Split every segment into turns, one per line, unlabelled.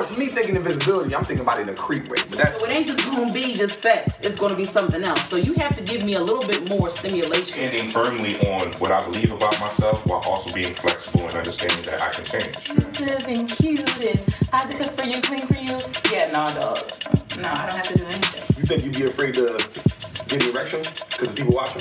as me thinking invisibility, I'm thinking about it in a creep way. But that's...
So it ain't just gonna be just sex. It's gonna be something else. So you have to give me a little bit more stimulation.
Standing firmly on what I believe about myself while also being flexible and understanding that I can change.
Exclusive and cute and I have to cook for you, clean for you. Yeah, nah, dog. No, I don't have to do anything.
You think you'd be afraid to get an erection because of people watching?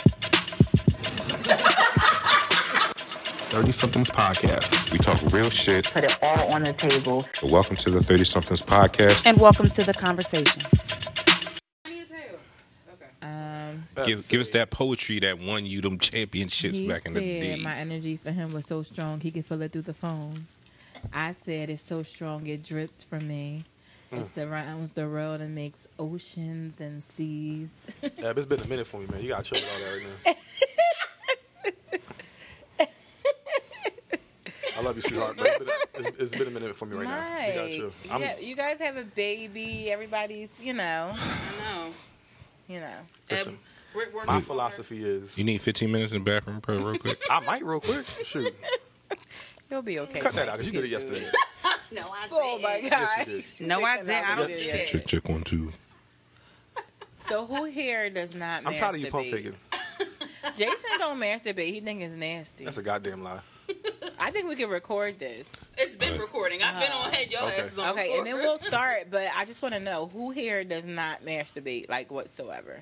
30-somethings podcast.
We talk real shit.
Put it all on the table.
Welcome to the 30-somethings podcast.
And welcome to the conversation.
Give us that poetry that won you them championships back in the day.
My energy for him was so strong he could feel it through the phone. I said it's so strong it drips from me. It surrounds the world and makes oceans and seas.
Yeah, it's been a minute for me, man. You gotta chill with all that right now. I love you, sweetheart, but it's been a minute for me right now. You gotta chill.
Yeah, you guys have a baby. Everybody's,
I know.
Listen, my philosophy is...
You need 15 minutes in the bathroom, real quick?
I might real quick. Shoot.
You'll be okay.
Cut that out, because you did it yesterday.
No, I did.
Oh, my God.
Yes, you did.
No, I did. I don't do that.
Check 1, 2.
So who here does not masturbate?
I'm tired of you pump faking.
Jason don't masturbate. He think it's nasty.
That's a goddamn lie.
I think we can record this.
It's been recording. I've been on head. Your asses on
Okay,
record.
and then we'll start. But I just want to know who here does not masturbate, like whatsoever.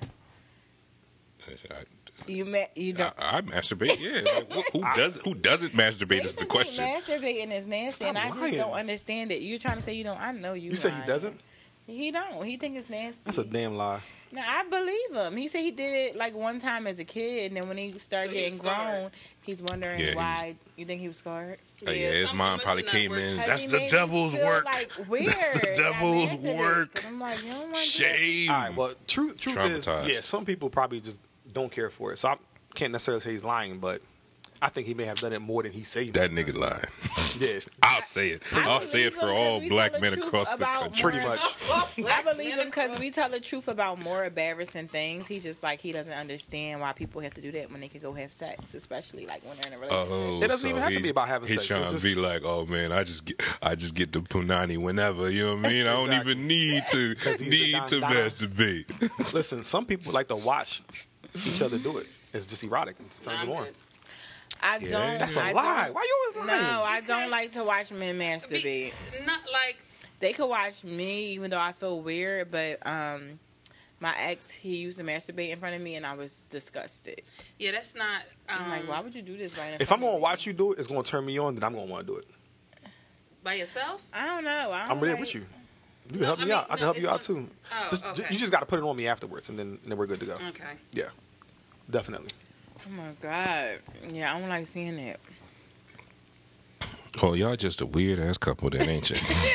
You don't.
I masturbate, yeah. Like, who doesn't masturbate is the question.
Masturbating is nasty,
Stop
and I
lying.
just don't understand it. You're trying to say you don't. I know you.
You said he doesn't?
He don't. He think it's nasty.
That's a damn lie.
No, I believe him. He said he did it like one time as a kid, and then when he started getting grown, he's wondering why. You think he was scarred?
Yeah, his mom probably came in. That's
He
the
made
devil's
me feel,
work.
Like, weird.
That's the devil's work.
I'm like, you don't want
Shame.
All right, well, truth is,
Traumatized.
yeah, some people probably just don't care for it. So I can't necessarily say he's lying, but I think he may have done it more than he said.
That nigga lying.
Yeah.
I'll say it. I'll say it for all black men
truth
across the
about
country.
Pretty much.
I believe him because we tell the truth about more embarrassing things. He's just like, he doesn't understand why people have to do that when they can go have sex, especially like when they're in a relationship.
Oh,
It doesn't even have to be about having sex.
He's trying to be like, oh man, I just get the punani whenever. You know what I mean? I don't
Exactly.
even need to masturbate.
Listen, some people like to watch each other do it. It's just erotic. It turns them on.
I don't.
That's a
I
lie.
don't-
Why you always lying?
No, I don't like to watch men masturbate.
Not like
They could watch me, even though I feel weird. But my ex, he used to masturbate in front of me, and I was disgusted.
yeah. That's not.
I'm like, why would you do this right in
If
front
I'm
of
gonna
me?
watch you do it, it's gonna turn me on. Then I'm gonna want to do it.
by yourself.
I don't know.
I'm right there with you. You can help me out. I can help you out too.
Oh, okay.
You just got to put it on me afterwards, and then we're good to go.
Okay.
Yeah, definitely.
Oh my God. Yeah, I don't like seeing that.
Oh, y'all just a weird ass couple, then, ain't you?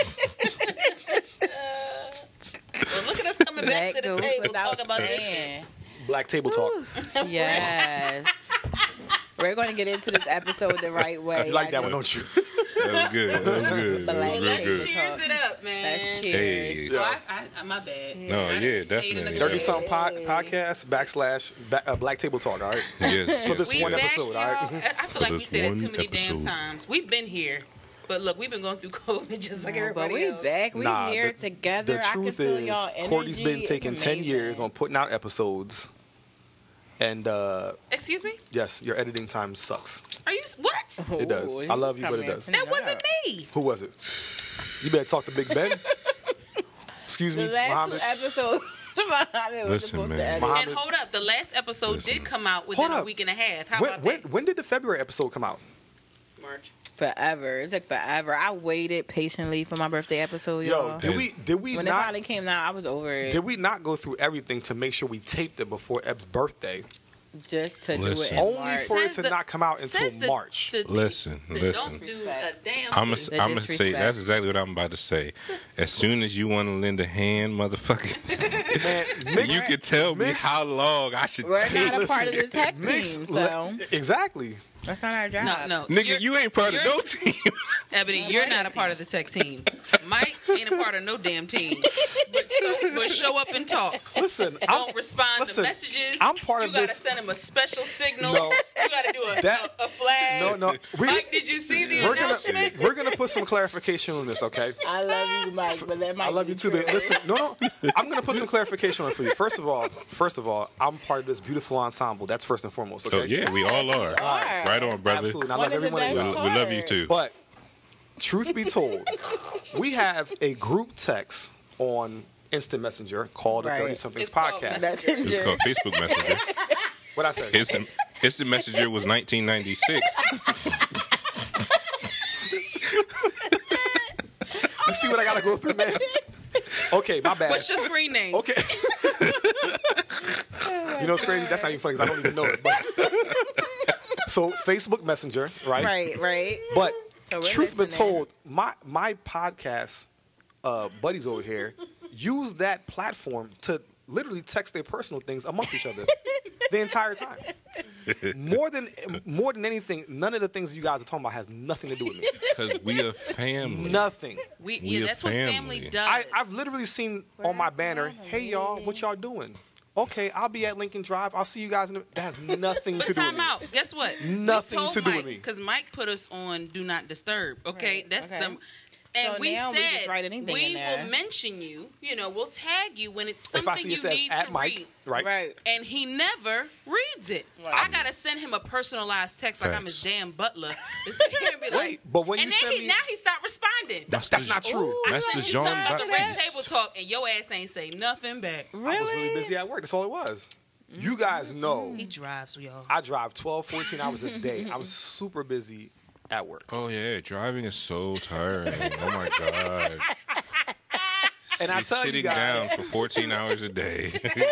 Well, look at us coming back to the
goes
table
without
talking about this shit.
saying.
Black table talk.
Yes. We're going to get into this episode the right way.
You like that one, don't you?
That was good. That was good. That was real
Let's
good.
cheers it up, man.
Let's cheers.
Hey.
So my bad.
No, yeah, definitely.
30-something podcast / Black Table Talk. All right.
Yes,
For this
yes,
one
yes.
episode, all right?
I feel like we said it too many damn times. We've been here, but look, we've been going through COVID just like
But
everybody
we
else.
back. We
Nah,
here together.
The
I can
truth
feel
is,
y'all energy.
Courtney's been
It's
taking 10
amazing.
years on putting out episodes, and
Excuse me?
yes, your editing time sucks.
Are you what?
It does.
Ooh,
I love
he's
you, but it
coming
does.
in
That
tonight.
wasn't me.
Who was it? You better talk to Big Ben. Excuse me,
The last
Muhammad.
episode. Muhammad was
Listen,
supposed
man.
to edit.
Muhammad.
And hold up, the last episode
Listen.
did come out within
Hold
a
up.
week and a half. How about that?
When did the February episode come out?
March.
Forever. It took forever. I waited patiently for my birthday episode, y'all.
Yo, did we
When it
not
finally came out, I was over it.
did we not go through everything to make sure we taped it before Eb's birthday?
Just to
Listen.
do it in
Only
March.
for it
Says
to
the-
not come out until
says the-
March.
Listen.
Don't do a damn
I'm
shit.
gonna say
disrespect.
that's exactly what I'm about to say. As soon as you want to lend a hand, motherfucker,
Man,
you can tell me
mix-
how long I should
We're
take.
not a part of the tech
Mix-
team, so
exactly.
that's not our job.
No.
Nigga, you ain't part of no team.
Ebony, you're not a part of the tech team. Mike ain't a part of no damn team. But show up and talk.
Listen,
Don't respond to messages.
I'm part
you
of
gotta
this.
send him a special signal.
No,
You got to do a flag.
No.
Mike, did you see the announcement?
We're gonna put some clarification on this, okay?
I love you, Mike, but that might
I love
be
you too,
true.
but listen, no. I'm gonna put some clarification on it for you. First of all, I'm part of this beautiful ensemble. That's first and foremost. Okay.
Oh yeah, we all are. Right on, brother.
Absolutely. I
One
love
of the
every one of
best
you.
We love you too.
But truth be told, we have a group text on Instant Messenger called the
Right.
30 Somethings
It's called
Podcast.
Messenger.
It's called Facebook Messenger.
What I say?
Instant Messenger was 1996.
You see what I gotta go through, man? Okay, my bad.
What's your screen name?
Okay. You know what's crazy? That's not even funny because I don't even know it. But so Facebook Messenger, right?
Right.
But
So we're
truth be
listening.
told, my podcast buddies over here use that platform to literally text their personal things amongst each other the entire time. More than anything, none of the things you guys are talking about has nothing to do with me.
Because we a family.
Nothing.
We a
That's what family
family.
does.
I've literally seen on my banner, "Hey y'all, what y'all doing?" Okay, I'll be at Lincoln Drive. I'll see you guys. That has nothing
But
to do with
time
me.
out. Guess what?
Nothing to do with me.
Because Mike put us on Do Not Disturb. Okay,
Right,
that's
okay.
them. And
So
we
now
said
we just write anything
we
in there.
will mention you. You know, we'll tag you when it's
If I
something
see
you
it says
need
at
to
Mike,
read.
right?
And he never reads it. I gotta send him a personalized text like I'm his
Facts.
damn butler. To sit here and be like,
Wait, but when
and
you
then
send me,
now he stopped responding.
that's not true.
I
That's
sent
the
him
Jean
some red
Baptiste.
table talk, and your ass ain't say nothing back.
I was really busy at work. That's all it was. You guys know
He drives, y'all.
I drive 12, 14 hours a day. I'm super busy at work.
Oh yeah, driving is so tiring. Oh my god.
And I tell you
sitting
guys,
down for 14 hours a day,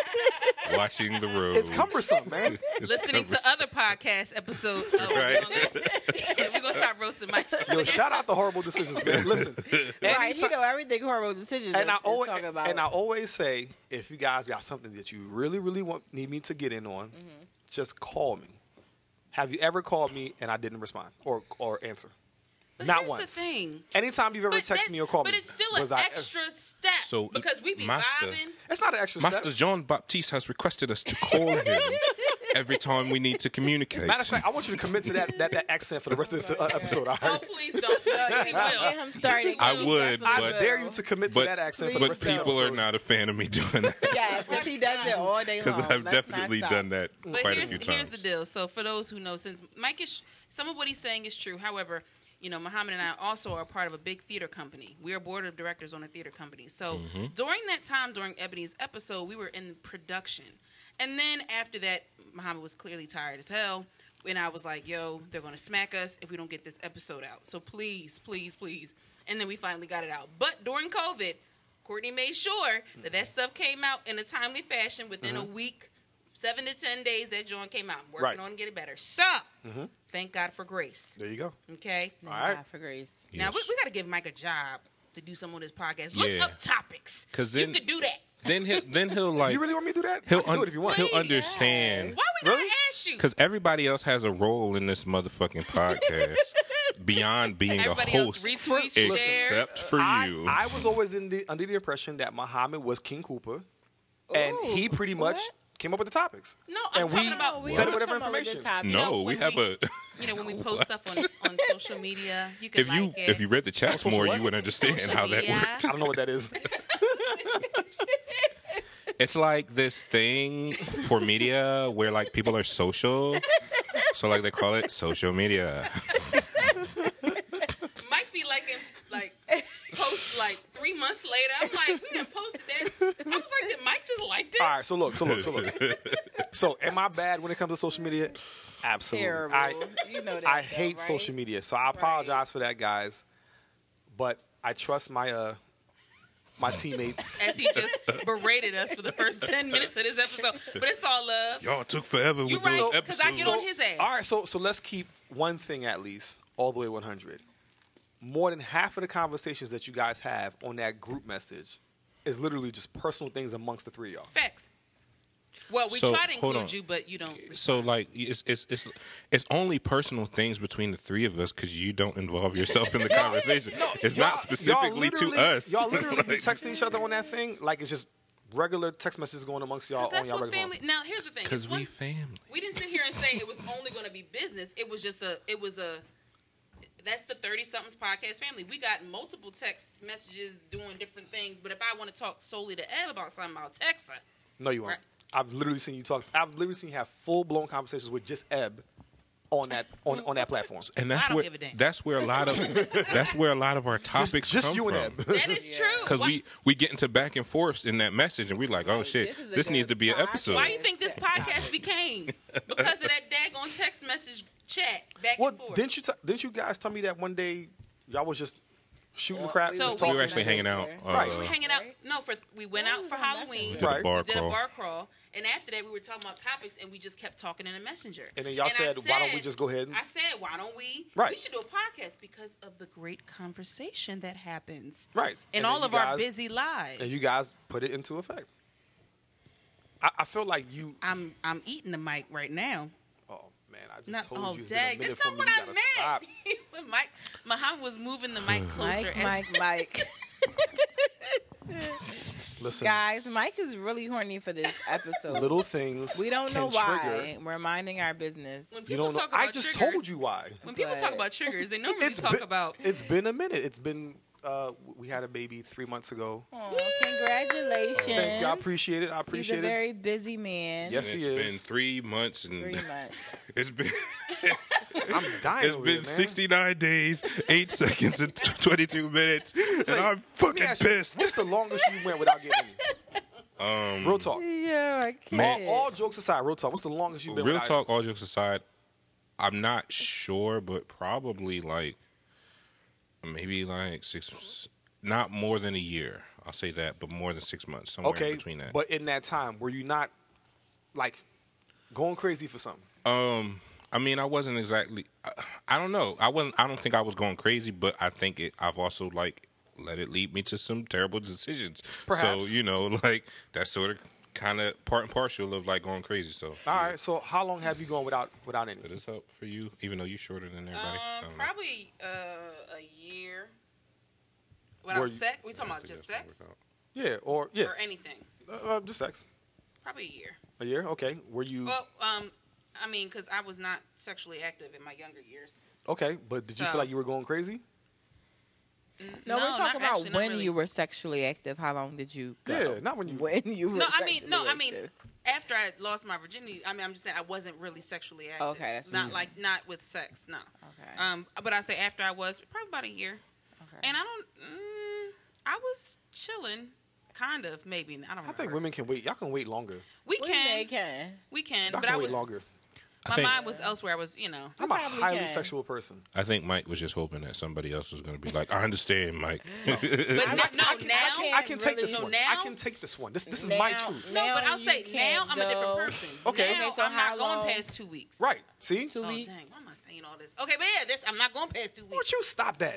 watching the road.
it's cumbersome, man.
Listening to other podcast episodes.
Right.
We're gonna stop roasting Mike.
Yo, shout out to Horrible Decisions, man. Listen,
Right. You know everything horrible decisions.
and I
is
always
talking about.
and I always say, if you guys got something that you really, really need me to get in on, just call me. Have you ever called me and I didn't respond or answer?
But
Not
here's
once.
the thing.
Anytime you've ever
But
texted me or called
but
me,
it's still an
was I-
extra step.
So,
because we be
Master-
vibing.
It's not an extra
Master
step.
Jean Baptiste has requested us to call him every time we need to communicate.
Matter of fact, I want you to commit to that accent for the rest of this episode. All
Oh,
right?
please don't. He
Get
will.
him started.
I would,
I
but
dare you to commit to that accent for the
but
rest of the
people
episode.
are not a fan of me doing that
Yes, because he does it all day long.
because I've
Let's not
definitely
stop.
done that
But
quite a few
here's the
times.
deal. So for those who know, since Mike is, some of what he's saying is true. However, you know, Muhammad and I also are part of a big theater company. We are board of directors on a theater company. So during that time, during Ebony's episode, we were in production. And then after that, Muhammad was clearly tired as hell. And I was like, yo, they're going to smack us if we don't get this episode out. So please, please, please. And then we finally got it out. But during COVID, Courtney made sure that that stuff came out in a timely fashion within a week. 7 to 10 days that joint came out. I'm working
Right.
on getting better. So, thank God for grace.
There you go.
Okay?
Thank
All right.
God for grace.
Now,
Yes.
we got to give Mike a job to do some of this podcast. Look
Yeah.
up topics.
'Cause
you
then-
could do that.
Then he'll
Do
like
you really want me to do that?
he'll
I can do it if you want.
he'll understand
Why we
Really?
got to ask you?
because everybody else has a role in this motherfucking podcast beyond being
Everybody
a
else
host,
retweets, shares.
except for you.
I was always under the impression that Muhammad was King Cooper, and he pretty much came up with the topics.
No, I'm
and
talking
we
about
fed
don't
whatever
come up with
information.
the topic.
you know,
no, we
when
have a.
You know, when we post stuff on social media, you can like it.
If you read the chats
Social
more,
what?
you would understand
Social
how that
media.
worked.
I don't know what that is.
It's like this thing for media where like people are social, so like they call it social media.
Might be like post like 3 months later. I'm like, we done posted that. I was like, did Mike just like this?
All right, so look. So am I bad when it comes to social media? Absolutely.
Terrible. You know that.
I
though,
hate
right?
social media, so I apologize for that, guys. But I trust my my teammates.
As he just berated us for the first 10 minutes of this episode. But it's all love.
Y'all took forever
You
with
right,
those
'cause I
episodes.
get on his ass.
All right, so let's keep one thing at least all the way 100. More than half of the conversations that you guys have on that group message is literally just personal things amongst the three of y'all.
Facts. Well, we
So,
try to
hold
include
on.
you, but you don't.
So like it's only personal things between the three of us because you don't involve yourself in the conversation. It's not specifically to us.
Y'all literally be texting each other on that thing like it's just regular text messages going amongst y'all
'Cause
on
that's
y'all
what
regular
family.
phone?
Now here's the thing.
Because
It's one-
we family.
We didn't sit here and say it was only going to be business. It was just that's the 30 somethings podcast family. We got multiple text messages doing different things. But if I want to talk solely to Eb about something, I'll text her.
No, you won't.
Right.
I've literally seen you talk. I've literally seen you have full blown conversations with just Eb on that on that platform.
And that's
I don't
where
give a damn.
that's where a lot of our topics
Just
come
you and
from.
Eb.
That is true.
Because
Why-
we get into back and forths in that message, and we're like, oh shit,
this is a
this needs
good
to be an
podcast.
episode.
Why you think this podcast became? Because of that daggone text message chat back
Well,
and forth.
didn't you guys tell me that one day y'all was just shooting crap?
So
just
we
talking?
We were actually hanging out.
Right.
We were hanging out. No, we went out for Halloween.
Did a
Right.
bar
We did a
crawl.
bar crawl, and after that, we were talking about topics, and we just kept talking in a messenger.
And then y'all
I
said, why don't we just go ahead and...
I said, why don't we?
Right.
We should do a podcast because of the great conversation that happens
Right.
in
And
all
then
of
you
our
guys-
busy lives.
And you guys put it into effect. I feel like you...
I'm eating the mic right now.
Oh, man, I just
Not
told
oh
you it's been a
dang,
minute
that's
for
not
me.
what
You
I
gotta
meant.
stop.
When Muhammad was moving the mic closer.
Mike.
Listen,
Guys, Mike is really horny for this episode.
little things
we don't know
can
why.
trigger.
We're minding our business.
When
You
people
don't know.
talk about
I just
triggers,
told you why.
When people
But-
talk about triggers, they normally
It's
talk
been-
about.
It's been a minute. It's been... we had a baby 3 months ago.
Oh, congratulations.
Thank you. I appreciate it. I
He's a
appreciate it.
very busy man.
Yes,
And
he
it's
is.
been 3 months and
3 months.
it's been
I'm dying.
it's
over
been
here, man.
69 days, 8 seconds, and 22 minutes, and
like,
I'm
Let me
fucking
ask you,
pissed.
what's the longest you went without getting any? Real talk.
Yeah, I can't.
All jokes aside, real talk. What's the longest you've been
Real
without
talk, all jokes aside, I'm not sure, but probably like maybe like 6, not more than a year. I'll say that, but more than 6 months, somewhere
Okay,
in between that.
but in that time, were you not like going crazy for something?
I mean, I wasn't exactly. I don't know. I wasn't. I don't think I was going crazy, but I think I've also like let it lead me to some terrible decisions.
Perhaps.
So like that's sort of kind of part and partial of like going crazy. So
All right. So how long have you gone without any?
Did this help for you? Even though you're shorter than everybody. I don't know.
Probably a year. Without sex? We talking about just sex
Yeah, or
or anything?
just sex.
Probably a year.
A year. Okay. Were you
Well, I mean, because I was not sexually active in my younger years.
okay? But did you
So-
feel like you were going crazy?
No, we're talking about
actually, not
when
really.
you were sexually active. How long did you go?
Yeah, not when you.
When you were
No, I mean,
sexually active.
after I lost my virginity. I mean, I'm just saying I wasn't really sexually active.
Okay, that's what
not
you
like not with sex. No.
Okay.
But I say after I was probably about a year,
Okay.
and I don't. I was chilling, kind of maybe. I don't.
I
remember.
think women can wait. Y'all can wait longer.
we
Well,
can.
they can.
We can.
Y'all
But
can
I
wait
was.
longer.
My
think-
mind was elsewhere. I was, you know.
I'm a
probably
highly
can.
sexual person.
I think Mike was just hoping that somebody else was going to be like, I understand, Mike.
But now,
I can take
really-
this
No,
one.
now-
I can take this one. This is my
Now-
truth.
No,
Now
but I'll
you
say now
can't
I'm a different
go-
person.
Okay.
Now
Okay, so
I'm
how
not going
long?
past 2 weeks.
Right. See?
2
Oh,
weeks.
dang. Why am I saying all this? Okay, but yeah, I'm not going past 2
Why
weeks.
don't you stop that?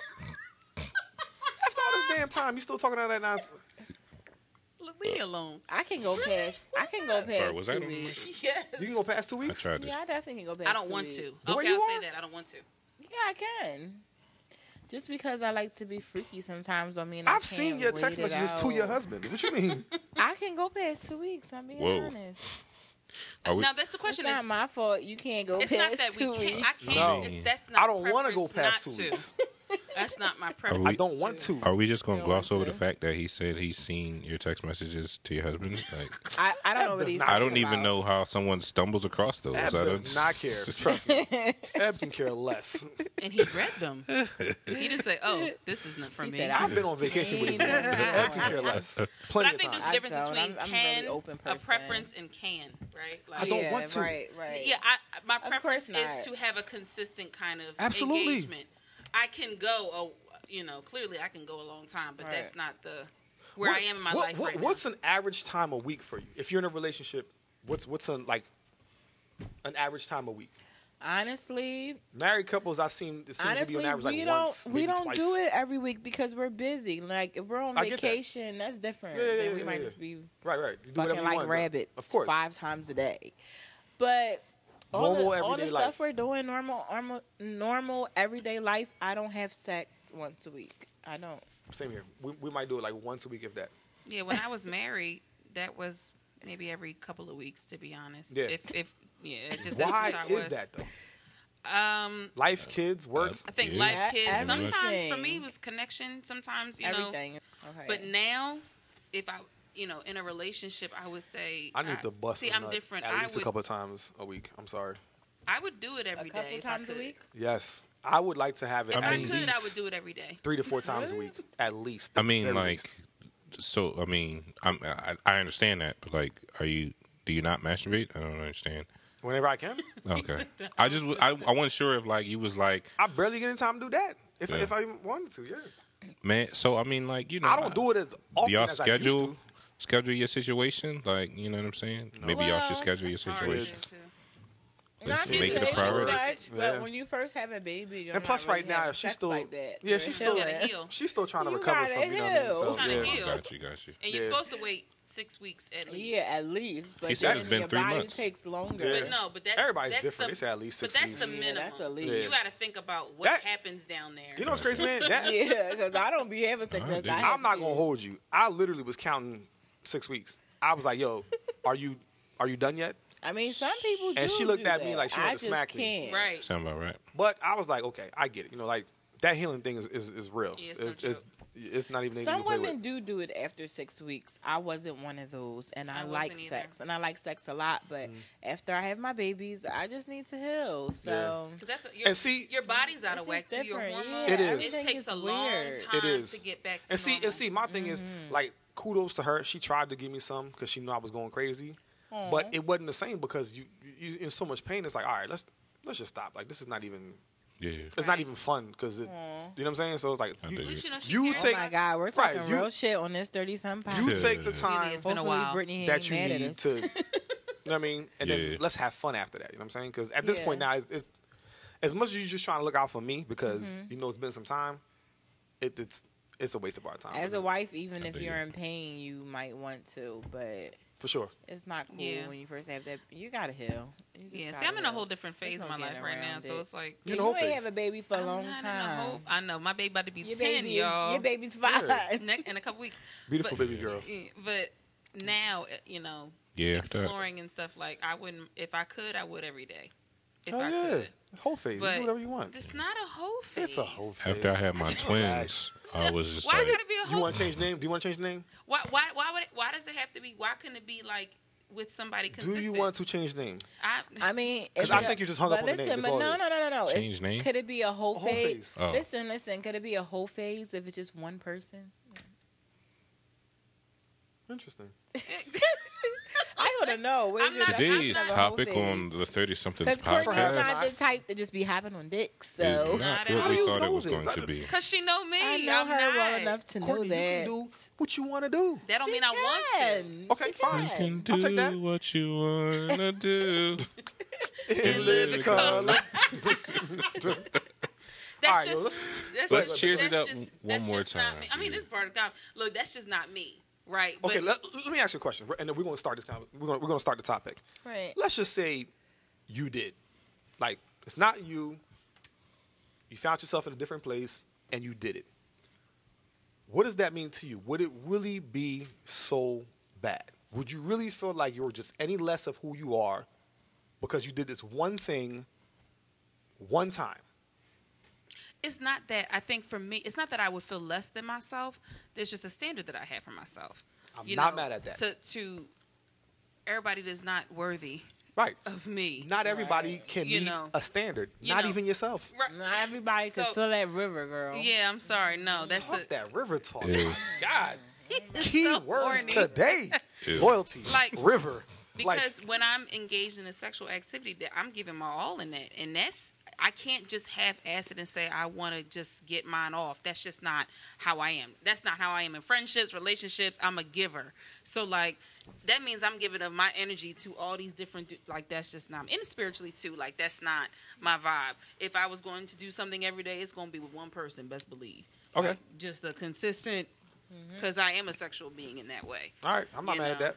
After all this damn time, you still talking all that nonsense?
Leave me alone.
I can go past. I can go past
Sorry, was that
2
on-
weeks.
Yes.
You can go past 2
I
weeks?
tried to.
Yeah, I definitely can go past.
I don't
2
want to.
weeks.
The way
Okay,
you
I'll say
are?
that. I don't want to.
Yeah, I can. Just because I like to be freaky sometimes, I mean, I
I've seen
can't
your
wait
text
it
messages to your
out.
husband. What you mean?
I can go past 2 weeks. I'm being
Whoa.
honest.
Are we-
Now that's the
It's
question.
not
Is
my fault. You can't go
it's
past
not that
2
we
weeks.
can't. I can't.
No.
That's not.
I don't
want to
go past 2
to.
weeks.
That's not my
Are
preference.
we-
I don't want to.
Are we just going to
Don't
gloss
want
over the
to.
fact that he said he's seen your text messages to your husband? Like,
I don't know what
does
he's
not-
I
talking
don't even
about.
know how someone stumbles across those.
Eb
I
does
don't-
not care. Trust me. Eb can care less.
And he read them. He didn't say, "Oh, this isn't for
He
me."
said,
I've been on vacation with his mom. Eb can care less.
But
Plenty
I think
of
there's a
time.
difference
I don't.
between
I'm a
can,
really open
a
person.
preference, and can, right?
I don't
Yeah,
want to.
Right, right.
Yeah, my
Of
preference
course not.
is to have a consistent kind of
Absolutely.
engagement. I can go, clearly I can go a long time, but
Right.
that's not where I am in my life right
What's
now.
an average time a week for you? If you're in a relationship, what's an average time a week?
Honestly,
Married couples, it seems to be
honestly,
on average like
we
once,
don't
maybe
don't do
twice.
it every week because we're busy. Like if we're on
I get that.
vacation, that's different.
Yeah,
Then we might
yeah.
just be
Right. You do
fucking
whatever you
like
want,
rabbits
Of course.
5 times a day. But all
Normal
the
everyday
stuff
life.
we're doing, normal everyday life, I don't have sex once a week. I don't.
Same here. We might do it like once a week if that.
Yeah, when I was married, that was maybe every couple of weeks, to be honest.
Yeah.
If it just
Why
that's just how it
is
was.
that though? Life, kids, work.
I think
Yeah.
life, kids.
Everything.
Sometimes for me it was connection. Sometimes
Everything. Okay.
But now, if I in a relationship, I would say
I need to bust.
See,
a
I'm
nut
different.
At
I
least
would
a couple of times a week. I'm sorry.
I would do it every
a
day
couple
if I
times a
could.
week.
Yes, I would like to have it.
If
at
I
least
could, I would do it every day.
3 to 4 times a week, at least.
I mean,
Very
like,
least.
so. I mean, I understand that, but like, do you not masturbate? I don't understand.
Whenever I can.
Okay. I wasn't sure if like you was like,
I barely get in time to do that. If
Yeah.
if I even wanted to, yeah.
man. So I mean, like,
I don't do it as often
y'all
as I used to.
schedule your situation, like, you know what I'm saying? Maybe y'all should
Well,
schedule your
It's hard to
situation.
do, too.
Let's
Not
make it a
to say
priority.
too much, but
Yeah.
when you first have a baby, you're
And plus,
not really
right now,
having
she's
sex
still
like that.
yeah,
You're
she's still
gotta heal.
she's still trying to
You
recover
gotta
from
heal.
So,
Trying to
yeah.
heal.
Got you.
And you're
Yeah.
supposed to wait 6 weeks at least.
Yeah, at least. But
He said
then
it's been
your
3
body
months.
takes longer.
Yeah.
But no, but that's
Everybody's
that's
different.
The,
They say at least 6
but that's
weeks.
the
Yeah,
minimum.
that's a least.
Yeah.
You got to think about what
That-
happens down there.
You know what's crazy, man? That,
Yeah, because I don't be having sex.
Alright,
as
dude.
I have
I'm not gonna
kids.
hold you. I literally was counting 6 weeks. I was like, "Yo, are you done yet?"
I mean, some people do.
And she looked
do
at me
that.
like she
I
wanted to
just
smack me.
can't.
Right.
Sound about right.
But I was like, "Okay, I get it." You know, like that healing thing is real.
Yeah, it's no
it's not even anything
Some
to play
women
with.
do it after 6 weeks. I wasn't one of those, and I
I
like
wasn't either.
sex, and I like sex a lot. But
Mm.
after I have my babies, I just need to heal. So
Because that's your,
And see-
your body's out of
It's
wach
just
too. Your
different,
hormones.
yeah. It is.
It
Everything
takes
is
a long
weird.
time
It is.
to get back to
And see,
normal.
my thing is like kudos to her. She tried to give me some because she knew I was going crazy,
Aw.
but it wasn't the same because you in so much pain. It's like, all right, let's just stop. Like this is not even
Yeah.
it's not even fun because you know what I'm saying. So it's like
I
you,
dig
At least you know she
You
cares.
take-
oh my God, we're
Right,
talking
you-
real shit on this 30-some pounds.
you
Yeah.
take the
Really,
time
it's been a
Hopefully
while.
Brittany
that
ain't
you
mad at
need
us.
to. You know what I mean? And
Yeah.
then let's have fun after that. You know what I'm saying? Because at this
Yeah.
point now, it's as much as you're just trying to look out for me because you know it's been some time. It's a waste of our time.
As a wife, even
I
if
dig
you're
it.
in pain, you might want to, but
for sure.
it's not cool
Yeah.
when you first have that. You gotta heal. You just
Yeah, see,
gotta
I'm in a
heal.
whole different phase
There's
of
no
my life
getting
right now,
around
so
it.
it's like
You're in
You
a whole
ain't
phase.
have a baby for a
I'm
long
not in a whole.
time.
I know my baby about to be
Your
10,
baby
y'all.
your baby's 5.
In a couple weeks.
Beautiful
But-
baby girl.
But now,
Yeah. after that.
exploring and stuff like I wouldn't. If I could, I would every day. If
Hell
I
yeah,
could.
whole phase. You
But
do whatever you want.
It's not a whole phase.
It's a whole phase.
After I had my twins, I was just
Why
like,
gotta be a
You
whole?
want to change the name? Do you want to change the name?
Why does it have to be? Why couldn't it be like with somebody consistent?
Do you want to change the name?
I mean,
'Cause
if
I
you-
think you just hung up
but
on the name,
listen,
that's
but
all
no,
it
no,
is.
no, no, no.
Change name?
Could it be a whole,
A whole
phase?
phase.
Oh.
Listen. Could it be a whole phase if it's just one person?
Interesting.
I want to know. Where's
I'm
your
not-
today's
I'm not a
topic on the 30 somethings
Because Courtney's not
podcast
the type to just be hopping on dicks. So
is not
Not
what
at
we
all.
thought
How
it
do
was
you know
going
this?
to be.
Cause she know me.
I know
I'm
her
not.
well enough to
Courtney,
know
you
that.
can do what you want to do.
That don't
She
mean I want to.
can.
Okay,
She
fine.
You can
I'll take that.
do what you wanna do.
In living color.
That's
All right,
just.
yo,
That's
let's
just,
cheers
that's
it up
just-
one
that's
more
just not
time,
me. I mean,
dude.
it's part of the look. That's just not me, right?
Okay,
But
let me ask you a question, and then we're going to start this. We're going to start the topic.
Right.
Let's just say you did. Like, it's not you. You found yourself in a different place, and you did it. What does that mean to you? Would it really be so bad? Would you really feel like you were just any less of who you are because you did this one thing one time?
it's not that. I think for me, it's not that I would feel less than myself. There's just a standard that I have for myself.
I'm not mad at that.
To everybody that's not worthy
Right.
of me.
Not everybody can
You
meet
know.
a standard.
You
Not
know.
even yourself.
Right.
Not everybody can
So-
feel that river, girl.
Yeah, I'm sorry. No, that's
Talk
a,
that river talk.
Ew.
God. Key
so
words
horny.
today.
Ew.
Loyalty.
Like-
river.
because when I'm engaged in a sexual activity, that I'm giving my all in that, and that's I can't just half-ass it and say I want to just get mine off. That's just not how I am. That's not how I am in friendships, relationships. I'm a giver, so like that means I'm giving of my energy to all these different. Like that's just not. And spiritually too. Like that's not my vibe. If I was going to do something every day, it's going to be with one person. Best believe.
Okay.
Like, just a consistent. Because I am a sexual being in that way.
All right. I'm not
You
mad at
know.
that.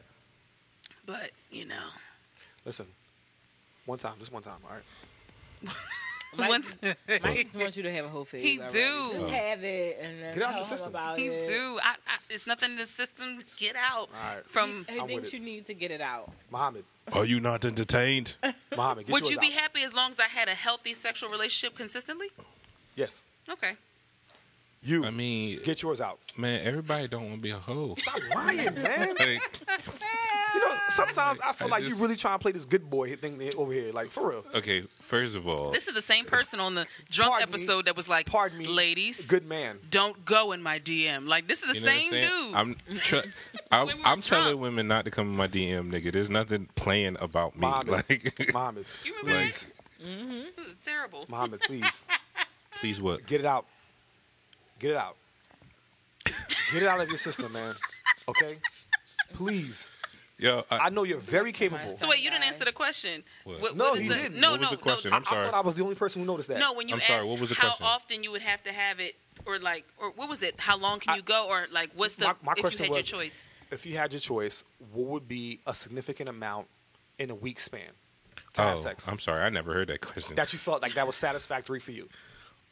But you know.
Listen. One time. Just one time. All right.
Mike just wants you to have a whole face.
He
already.
do.
Just have it and then
Get out
tell
your
him
system.
about
He
it.
do. It's nothing in the system. Get out
All right.
from.
He
I'm
thinks
with it.
you need to get it out.
Muhammad,
Are you not entertained?
Muhammad, get
Would
yours
you be
out.
happy as long as I had a healthy sexual relationship consistently?
Yes.
Okay.
You.
I mean,
Get yours out.
man, everybody don't want to be a hoe.
Stop lying, man.
Like,
You know, sometimes I feel
I
like
just-
you really trying to play this good boy thing over here. Like, for real.
okay, first of all,
This is the same person on the drunk
Pardon me.
episode that was like,
Pardon me.
ladies,
Good man.
don't go in my DM. Like, this is the
you know
same
what I'm saying?
dude.
I'm
When we were
I'm telling
drunk.
women not to come in my DM, nigga. There's nothing playing about me.
Muhammad.
Like,
Muhammad.
You remember
like,
that? It was terrible.
Muhammad, please.
please what?
Get it out. Get it out. Get it out of your system, man. Okay? Please.
Yo,
I know you're very capable.
So wait, you didn't answer the question.
What?
No,
is
he
the-
didn't.
No,
What was
no,
the question?
No,
I'm
I
sorry.
thought I was the only person who noticed that.
no, when you
I'm
asked
sorry, what was the
how
question?
often you would have to have it, or like, or what was it? How long can you go, or like, what's the
My
if
question
you had your
was-
choice?
If you had your choice, what would be a significant amount in a week span to have sex?
I'm sorry. I never heard that question.
That you felt like that was satisfactory for you?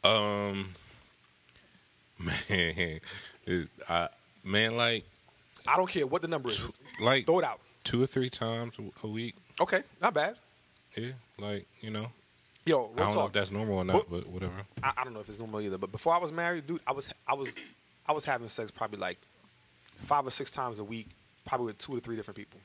Man, man, like
I don't care what the number is.
like
Throw it out.
2 or 3 times a week.
Okay, not bad.
Yeah, like
Yo,
I
real
don't know if
talk.
that's normal or not, but whatever.
I don't know if it's normal either. But before I was married, dude, I was having sex probably like 5 or 6 times a week, probably with 2 or 3 different people.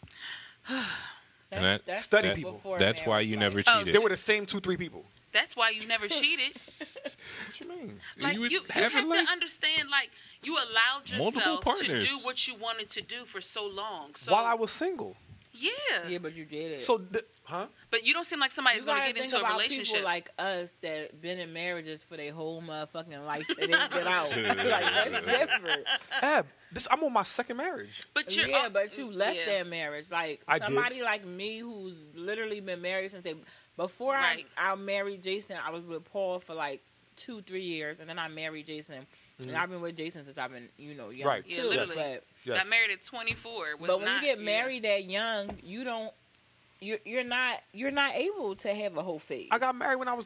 And that-
That's
Study
like
people.
before
That's why
marriage,
you
like-
never
Oh,
cheated.
They were the same 2-3 people.
That's why you never cheated.
What you mean?
Like
would
you
have
have
it, like,
to understand, like you allowed
multiple
yourself to
partners.
do what you wanted to do for so long. So
While I was single.
yeah,
Yeah, but you did it.
So, huh?
but you don't seem like somebody's
you
going
gotta
to get
think
into a
about
relationship.
people like us that been in marriages for their whole motherfucking life and didn't get out. Like that's different.
Eb, I'm on my second marriage.
but you're
Yeah, but you left
yeah.
that marriage. Like
I did.
somebody like me who's literally been married since they before
Right.
I married Jason, I was with Paul for like 2-3 years, and then I married Jason, and I've been with Jason since I've been young
Right.
Yeah,
too.
literally.
But
Yes.
Got married at 24. Was
but when
not,
you get
yeah.
married that young, you don't. You're not able to have a whole face.
I got married when I was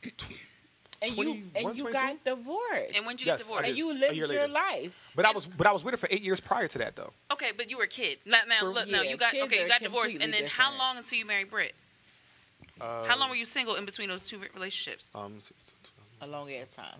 and
21,
you
22?
got divorced.
And when did you
Yes,
get divorced?
I
and
did.
you
A
lived
year
your
later.
life.
But I was with her for 8 years prior to that though.
Okay, but you were a kid. Now
True.
look,
Yeah,
you got
kids
okay, you
are
got divorced, and
completely
then how
different.
long until you married Britt? How long were you single in between those 2 relationships?
A long ass time.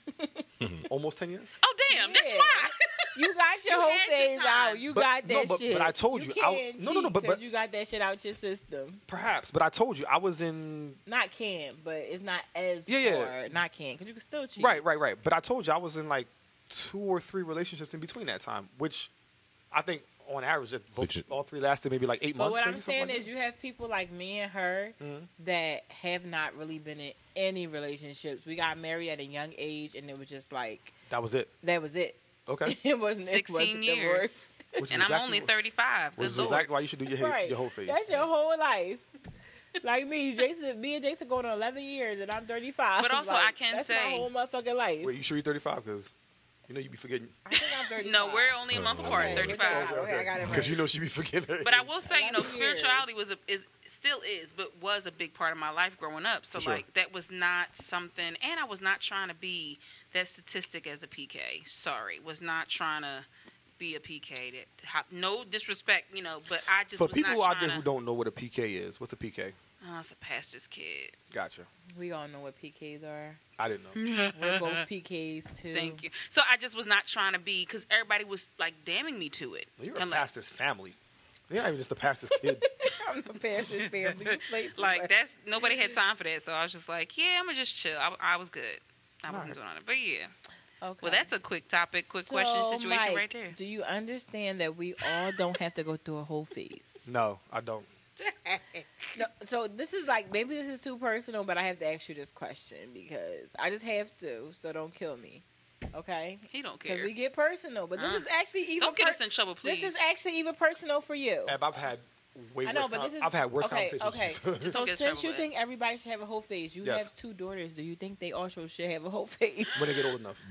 Almost 10 years.
Oh damn, that's
Yeah.
why.
You got your
You
whole
had your
phase
time.
out. You
But-
got
no,
that
but-
shit.
but I told you, I-
can't
no, no, no,
cheat
but-
'cause you got that shit out your system.
Perhaps, but I told you I was in.
Not can, but it's not as
Yeah, yeah.
far. Not can, because you can still cheat.
Right. But I told you I was in like 2 or 3 relationships in between that time, which I think on average, all 3 lasted maybe like 8
But
months.
what
maybe,
I'm
something
saying
like
is, you have people like me and her that have not really been in any relationships. We got married at a young age, and it was just like
that was it.
that was it.
Okay.
It wasn't
16 years.
divorce.
Which is
And I'm
exactly
only
what-
35.
Which
Good
is
Lord.
exactly why you should do your,
Right.
your whole phase.
That's your whole life. Like me and Jason going on 11 years, and I'm 35.
But also,
Like,
I can
that's
say-
my whole motherfucking life.
Wait, you sure you're 35? Because you know you be forgetting.
I think I'm 35.
No, we're only a month apart.
Okay,
35.
okay, I got it
Because
right.
you know she be forgetting.
But I will say, you know,
11 years.
spirituality still is, but was a big part of my life growing up. So
Sure.
like that was not something, and I was not trying to be that statistic as a PK. Sorry, was not trying to be a PK. No disrespect, you know, but I just
For
was
people
not
out
trying
there who don't know what a PK is, what's a PK?
Oh, it's a pastor's kid.
Gotcha.
We all know what PKs are.
I didn't know.
We're both PKs too.
Thank you. So I just was not trying to be, because everybody was like damning me to it.
You're a
I'm like,
pastor's family. You're not even just a pastor's kid.
I'm a pastor's family. You play too
like
much.
that's nobody had time for that. So I was just like, yeah, I'm gonna just chill. I was good. I wasn't doing it, but yeah.
Okay.
Well, that's a quick topic, quick question
So,
situation
Mike,
right there.
Do you understand that we all don't have to go through a whole phase?
No, I don't.
No, so this is like, maybe this is too personal, but I have to ask you this question because I just have to. So don't kill me, okay?
He don't
Because
care.
we get personal, but this is actually even.
Don't get us in trouble, please.
This is actually even personal for you.
Eb, I've had way
I know,
worse.
but this is.
I've had worse
okay,
conversations.
Okay.
Just
So
don't get in
since you
trouble,
think everybody should have a whole phase, you
Yes.
have 2 daughters. Do you think they also should have a whole phase?
when they get old enough.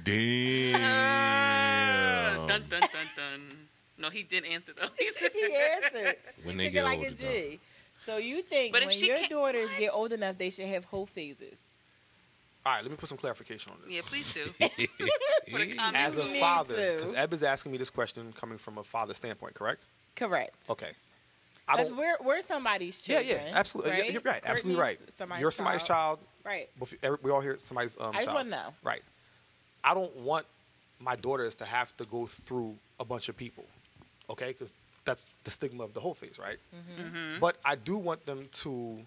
Damn.
Dun dun dun dun. No, he didn't answer though. He said-
He answered.
When
He
they
took
get
it like
old
a
enough.
G. So you think
But if
when
she
your
can't-
daughters get old enough, they should have whole phases?
All right, let me put some clarification on this.
Yeah, please do. Put a comment.
As a
Me
father,
too.
because Eb is asking me this question coming from a father's standpoint, correct?
Correct.
Okay. I
Because
don't.
we're somebody's
Yeah,
children.
yeah, absolutely.
Right?
You're right. Absolutely right.
Courtney's
You're somebody's child.
Right.
We all hear somebody's
I just
child.
want to know.
Right. I don't want my daughters to have to go through a bunch of people, okay? Because that's the stigma of the whole phase, right?
Mm-hmm.
But I do want them to,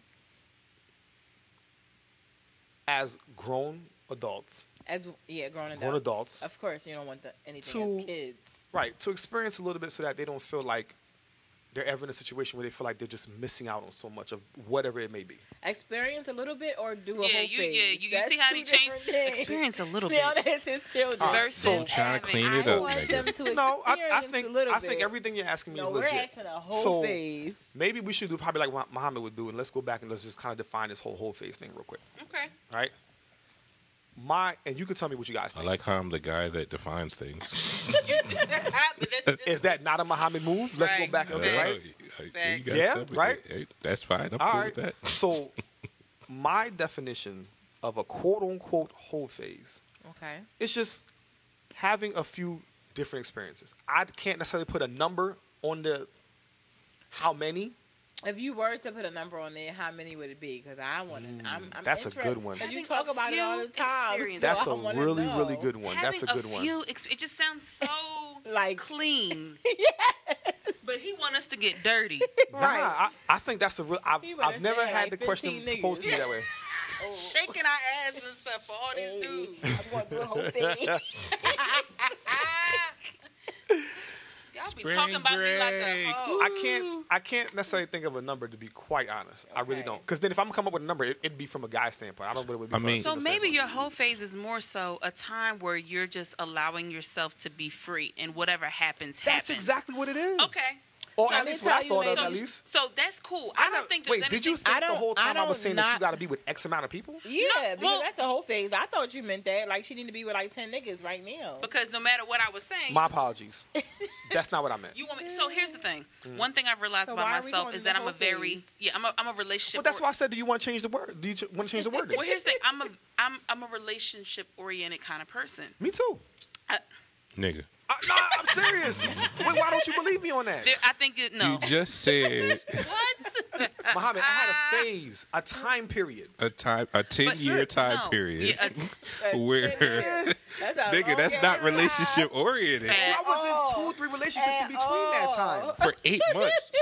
as grown adults,
Grown
adults.
Of course, you don't want anything
To-
as kids.
right, to experience a little bit so that they don't feel like they're ever in a situation where they feel like they're just missing out on so much of whatever it may be.
Experience a little bit or do a
Yeah,
whole
you
phase.
you
That's
see how
two
they change
different things.
experience a little
Now
bit
that's his children.
All right,
versus
so-
Trying to clean
having-
it
I
up,
want them
nigga.
to
No, I
experience
think
a little
I
bit.
think everything you're asking me
No,
is
we're
legit.
asking a whole
So,
phase.
Maybe we should do probably like Muhammad would do, and let's go back and let's just kind of define this whole phase thing real quick,
Okay.
right? And you can tell me what you guys
I
think.
like how I'm the guy that defines things.
But that's just-
Is that not a Muhammad move? Let's go
Right.
back and
Facts.
right.
Facts.
guys
Yeah,
tell me.
right?
Hey, that's fine. I'm
All
cool
right.
with that.
So, my definition of a quote unquote whole phase
Okay.
is just having a few different experiences. I can't necessarily put a number on the how many.
If you were to put a number on there, how many would it be? Because I want to. I'm
that's a
interested.
good one.
'Cause you
Having
talk
a
about it all the
few
time.
experiences.
so
That's
I
a
wanna
really,
know.
really good one.
Having
That's a good one.
it just sounds so
Like-
clean. But he want us to get dirty.
Nah, I think that's a real.
He would've
I've never
said
had
like
the question
15
proposed to me
niggas.
that way.
Shaking our ass and stuff for all these
Hey,
dudes.
I'm going through a whole thing.
Y'all be
Spring
talking about me like
break.
a hoe.
I can't necessarily think of a number, to be quite honest. I really
Okay.
don't. Because then if I'm gonna come up with a number, it'd be from a guy's standpoint. I don't know what it would be.
I
from
mean-
a
So
female
maybe
standpoint.
your whole phase is more so a time where you're just allowing yourself to be free and whatever happens,
That's
happens.
exactly what it is.
Okay.
Or
So
at
let me
least what I
tell you,
thought of,
maybe-
at least.
So that's cool. I don't think there's
Wait, did you
anything.
think
I
the
don't-
whole time I was
don't
saying that you
not-
got to be with X amount of people?
Yeah, because
well-
that's the whole phase. I thought you meant that. Like, she need to be with like 10 niggas right now.
Because no matter what I was saying,
My apologies. That's not what I meant.
you want me. So here's the thing. One thing I've realized
So
about
why are we
myself
going
is
to
that
the
I'm a
whole
very
phase?
I'm a relationship.
Well, that's why I said, do you want to change the word? Do you want to change the word?
Well, here's the thing. I'm a relationship oriented kind of person.
Me too.
Nigga.
No, I'm serious. Wait, why don't you believe me on that?
I think no.
You just said
What?
Muhammad, I had a phase, a time period.
a 10-year
it.
time
No.
period
Yeah,
where
That's a
nigga, that's
long
not
ass
relationship oriented.
Fact.
I was in 2 or 3 relationships in between that time.
For 8 months.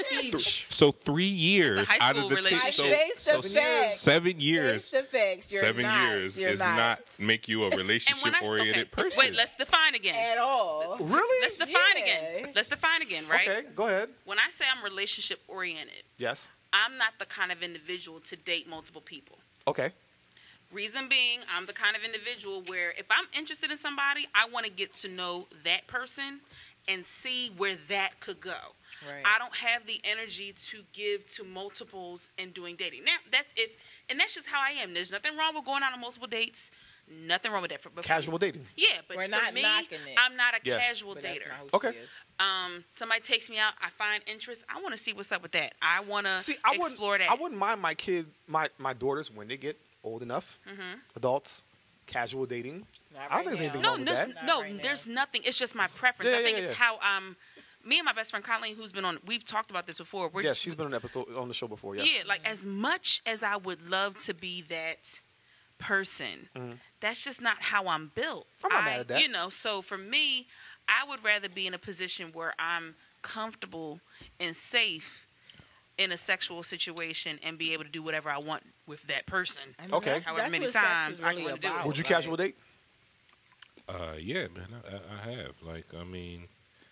So 3 years
It's a high
out of
school
the 10.
relationship.
Face
So
the facts.
7 years.
Face the facts. You're
7
not.
years
You're
does not make you a
And
relationship oriented
okay,
person.
wait, let's define again.
at all.
Really?
Let's define again.
Yes.
Let's define again, right?
Okay, go ahead.
When I say I'm relationship oriented,
Yes.
I'm not the kind of individual to date multiple people.
Okay.
Reason being, I'm the kind of individual where if I'm interested in somebody, I want to get to know that person and see where that could go.
Right.
I don't have the energy to give to multiples and doing dating. Now, that's just how I am. There's nothing wrong with going out on multiple dates. Nothing wrong with that. But
Casual dating.
Yeah, but
We're
for
not
me,
knocking it.
I'm not a
Yeah.
casual
But that's
dater.
not who
Okay.
she is.
Somebody takes me out, I find interest. I want to see what's up with that. I want to
See, I
explore that.
wouldn't mind my kid, my daughters, when they get old enough, adults, casual dating.
Not
I don't think
right
there's anything
now.
wrong with
there's
that.
Not right now.
there's nothing. It's just my preference.
Yeah,
I think
yeah,
it's
yeah.
how me and my best friend Colleen, who's been on, we've talked about this before. We're
Yes, she's been on an episode on the show before. Yes.
yeah, like as much as I would love to be that person, that's just not how I'm built.
I'm not mad at that.
You know, so for me, I would rather be in a position where I'm comfortable and safe in a sexual situation and be able to do whatever I want with that person.
I mean,
Okay.
That's,
However
that's
many
what sex
times
is
I
really
wanna do it.
about.
Would you
like-
casual date?
Yeah, man, I have. Like, I mean,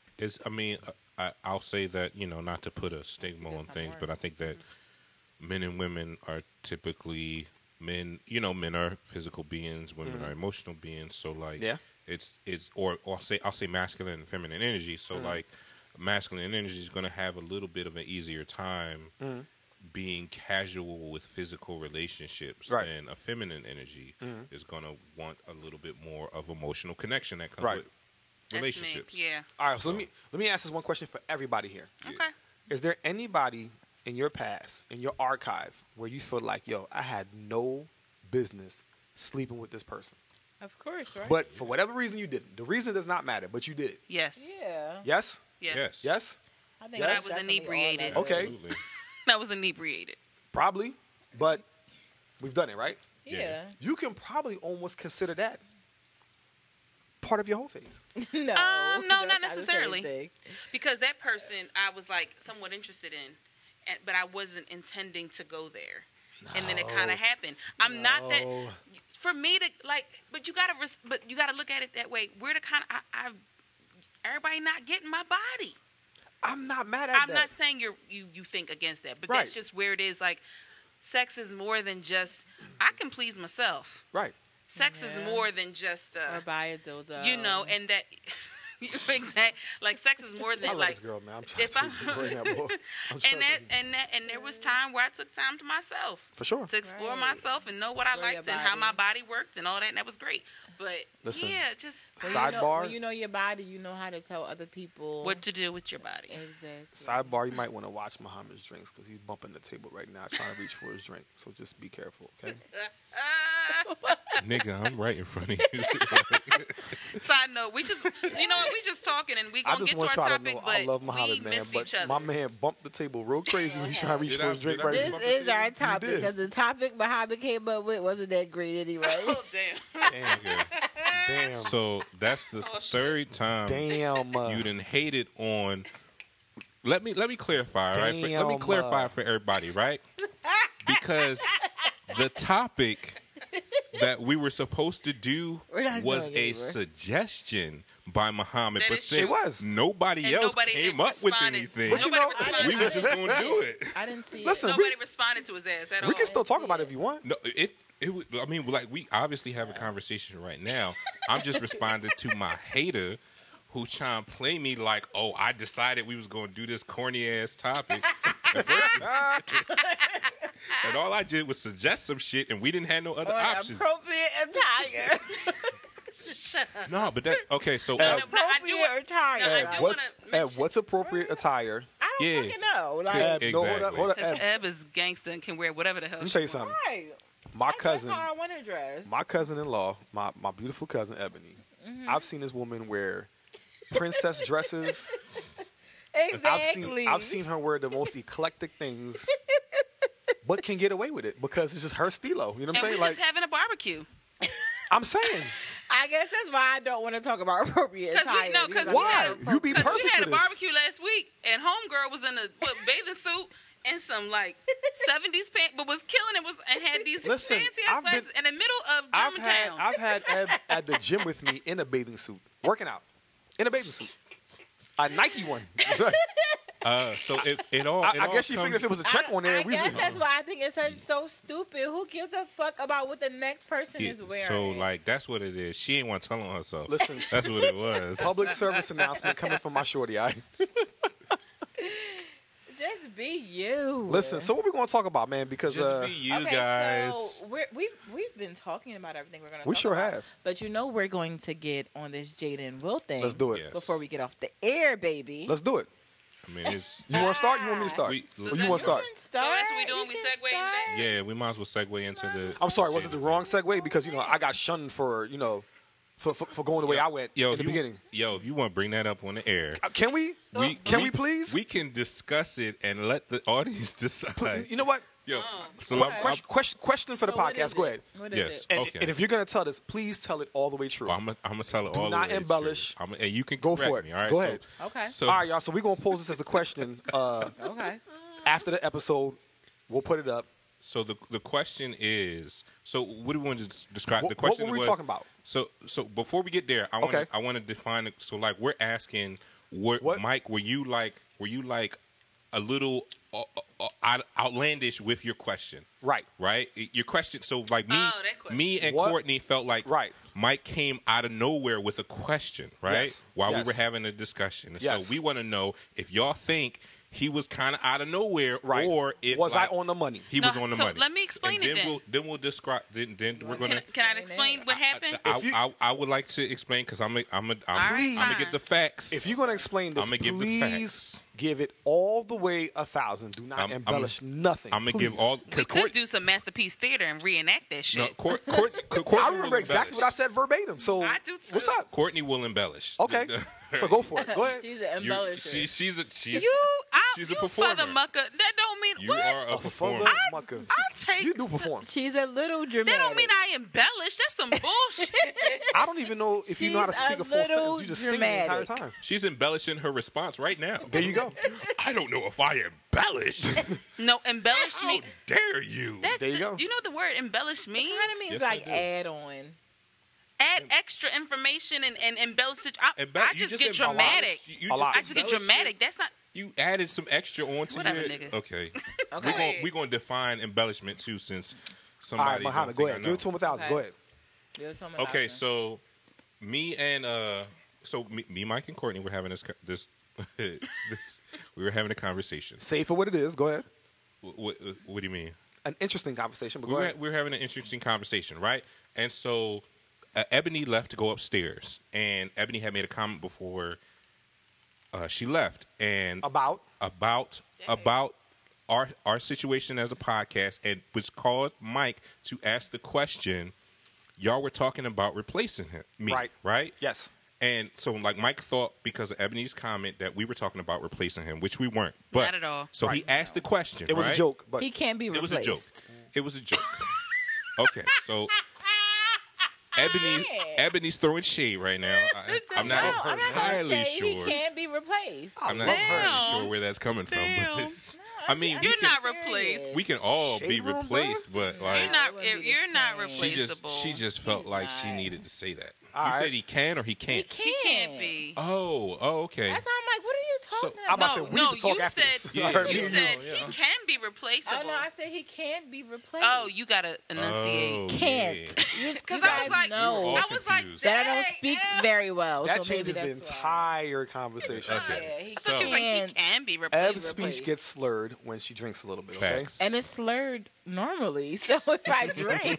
I'll say that, not to put a stigma on things, but I think that men and women are typically men are physical beings, women are emotional beings. So like,
Yeah.
I'll say masculine and feminine energy. So like, masculine energy is going to have a little bit of an easier time being casual with physical relationships,
Right.
and a feminine energy is going to want a little bit more of emotional connection that comes
Right.
with
That's me.
relationships.
Yeah.
All right. So let me ask this one question for everybody here.
Okay.
Is there anybody in your past, in your archive, where you feel like, yo, I had no business sleeping with this person.
Of course, right?
But for whatever reason, you didn't. The reason does not matter, but you did it.
Yes.
yeah.
Yes?
Yes.
Yes?
I think
Yes.
that's
I was
definitely all
inebriated.
that
Okay.
is.
Absolutely.
I was inebriated.
Probably. But we've done it, right?
Yeah.
You can probably almost consider that part of your whole phase.
No.
No,
that's
not
the same
necessarily.
thing.
Because that person I was like somewhat interested in, but I wasn't intending to go there. And then it kind of happened. I'm not that.
No.
For me to like, but you gotta look at it that way. We're the kind of everybody not getting my body.
I'm not mad at
I'm
that.
not saying you think against that, but
Right.
that's just where it is. Like, sex is more than just I can please myself.
Right.
Sex is
Yeah.
more than just
Or buy a dildo.
you know, and that exact like sex is more
I
than
love
like
this girl, man. I'm trying
if
to
I'm-
bring that book. I'm trying
and there was time where I took time to myself
For sure.
to explore
Right.
myself and know what
Explore
I
your
liked and how
body.
my body worked and all that, and that was great. But
Listen.
yeah, just
Sidebar.
When you know your body, you know how to tell other people
what to do with your body.
Exactly.
Sidebar, you might want to watch Muhammad's drinks because he's bumping the table right now trying to reach for his drink. So just be careful, okay?
Nigga, I'm right in front of you.
Side note, we just we just talking and we
I
gonna
just
get to
want
our
y'all to
topic,
know
but
I love
we
Muhammad, man.
missed
But
each other.
my man bumped the table real crazy when he's trying to reach
Did
for
I-
his drink
did I
right
bump
now.
the
This is our topic
did.
because the topic Muhammad came up with wasn't that great anyway.
Oh damn!
Damn.
Nigga.
Damn.
So that's the
Oh, shit.
third time
Damn.
you done hated on. Let me clarify, right? Let me
Damn,
clarify for everybody, right? Because the topic that we were supposed to do
We're not
was
going
a
anywhere.
suggestion by Muhammad,
That
but
is
since
true. It was.
nobody
And
else
nobody
came up with
responded.
anything,
But you
Nobody
know-
responded.
we were just gonna do it.
I didn't see
Listen,
it.
Nobody responded to his ass at all.
we can still talk about it if you want.
No, it would. I mean, like we obviously have a conversation right now. I'm just responding to my hater who trying to play me like, oh, I decided we was going to do this corny ass topic. And and all I did was suggest some shit, and we didn't have no other
Or an
options.
appropriate attire.
Shut up.
No, but that okay. So
No, no, I do
appropriate
want-
attire.
no, I
At
do
what's
wanna mention-
what's appropriate attire?
I don't
Yeah.
fucking know. Like,
Yeah.
No, hold up,
Exactly.
hold up.
Because Eb is gangster and can wear whatever the hell.
Let me tell you something.
right.
My
That's
cousin,
how I want to dress.
my cousin-in-law, my beautiful cousin Ebony.
Mm-hmm.
I've seen this woman wear princess dresses.
Exactly.
I've seen her wear the most eclectic things, but can get away with it because it's just her stilo. You know what I'm
And
saying?
we're
Like
just having a barbecue.
I'm saying,
I guess that's why I don't want to talk about appropriate
'Cause we-
attire.
no, 'cause
because
we
why?
had
You be
Because we
perfect
had
for
a
this.
barbecue last week, and homegirl was in a bathing suit and some like 70s pants, but was killing it. And had these
Listen,
fancy ass
I've been-
glasses in the middle of Germantown.
I've had Eb at the gym with me in a bathing suit, working out in a bathing suit, a Nike one.
So it all.
I guess she figured if it was a check on there,
I
we
guess that's why I think it's so stupid. Who gives a fuck about what the next person is wearing?
So like that's what it is. She ain't want to tell on herself.
Listen,
That's what it was.
public service announcement coming from my shorty. I
Just be you.
listen. So what we going to talk about, man? Because
Just be you
Okay,
guys.
so we've been talking about everything we're going to.
we sure
about,
have.
But you know we're going to get on this Jaden Will thing.
Let's do it.
Yes.
before we get off the air, baby.
Let's do it.
I mean, it's
You want to start? You want me to start?
We-
Or you want to start?
So that's what we doing? We segueing today?
yeah. We might as well segue into the.
I'm sorry. Was it the wrong segue? Because I got shunned for for going the way I went in
if
the
you,
beginning.
Yo, if you want to bring that up on the air,
Can we? Can we please?
We can discuss it and let the audience decide.
You know what?
Yo, so
Okay.
I'm,
Question for the
So what
podcast.
is
Go
it?
ahead.
What is
Yes.
it?
And,
Okay.
and if you're gonna tell this, please tell it all the way true.
I'm gonna tell it
Do
all
not
the way
embellish.
true. And you can
Go
correct
for it.
me. All right.
Go
So-
ahead.
Okay.
So,
All right, y'all. So we're gonna pose this as a question.
Okay.
After the episode, we'll put it up.
So the question is, so what do we want to describe? The
What
question
were we
was,
talking about?
So before we get there, I
Okay.
want to define it. So like we're asking, what Mike? Were you like a little outlandish with your question?
Right.
Right. Your question. So like me,
Oh, that question.
me and
What?
Courtney felt like
Right.
Mike came out of nowhere with a question, right?
Yes.
While we
Yes.
were having a discussion, and
Yes.
so we want to know if y'all think he was kind of out of nowhere,
Right.
or if
Was
like,
I on the money?
He
No,
was on the
so
money.
let me explain
and
it then.
We'll describe. Then we're gonna.
Can I explain what happened?
I would like to explain because I'm
right,
gonna
fine.
get the facts.
If you're gonna explain this,
I'ma give the
please
facts.
give it all the way 1,000. Do not
I'm-
embellish nothing.
I'm gonna give
please.
all.
We could do some masterpiece theater and reenact that shit.
No,
I remember exactly what I said verbatim. So
I do too.
what's up?
Courtney will embellish.
Okay, so go for it. Go ahead.
She's an
You-
embellisher.
she's a
You
she's a
you
performer.
Father Mucker. That don't mean
You
what?
are a
A
performer.
father mucker.
I'll take.
You do perform.
She's a little dramatic.
That don't mean I embellish. That's some bullshit.
I don't even know if you know how to
She's
speak
a
a full sentence.
little
You just sing the entire
dramatic.
time.
She's embellishing her response right now.
There you go.
I don't know if I embellish.
No, embellish
How
me.
dare you?
That's
There you go.
Do you know what the word embellish means?
Kind of means
Yes,
like
I do.
add on.
Add extra information and embellish it. I
You
just get
embellish-
dramatic.
You
A lot.
I just get
embellish
dramatic.
it.
That's not.
You added some extra onto
Whatever,
your.
nigga.
Okay.
Okay.
We're gonna define embellishment too, since
All right,
somebody.
Muhammad,
don't
go
think I
ahead.
know.
Give it to him 1,000. Go
Okay.
ahead.
Give someone
Okay,
1,000.
so me and me, Mike, and Courtney were having this we were having a conversation.
Say for what it is. Go ahead.
What do you mean?
An interesting conversation, but
We
go
were,
ahead.
we were having an interesting conversation, right? And so Ebony left to go upstairs, and Ebony had made a comment before she left, and
About
about our situation as a podcast, and which caused Mike to ask the question. Y'all were talking about replacing me, right?
yes.
And so, like, Mike thought because of Ebony's comment that we were talking about replacing him, which we weren't. But,
Not at all.
So he
Right.
asked the question.
It was
right?
a joke, but
he can't be
It
replaced.
was a joke. It was a joke. Okay, so Ebony's throwing shade right now. I'm not
No, I'm not gonna
entirely
say
sure.
he can't be replaced.
I'm not
love her.
entirely sure where that's coming from.
Damn.
But I mean,
You're
we can,
not replaced.
we can all be
Shade room,
replaced, but
You're
like
not.
wouldn't be the
You're not
same.
replaceable.
she just felt
He's
like she
not.
needed to say that.
All
You
right.
said he can or he can't.
He can't be.
Oh, okay.
That's why I'm like, what are you talking
I'm about
about?
to say, we
no,
need to talk
you
after
said
this.
Yeah,
I heard
you
me
yeah.
and
said
Yeah.
he can be replaceable.
Oh no, I said he can't be replaced.
Oh, you gotta enunciate.
Oh,
can't.
yeah.
Because
You
I was
guys
like,
know.
We were all
I was like,
confused.
that I don't
dang,
speak
eh.
very well.
That
so maybe
changes the
that's why.
entire conversation.
Okay.
Yeah, he
I thought she was like, he
can't.
can be
Eb's
replaced.
speech gets slurred when she drinks a little bit. Okay.
Facts.
And it's slurred normally. So if I drink,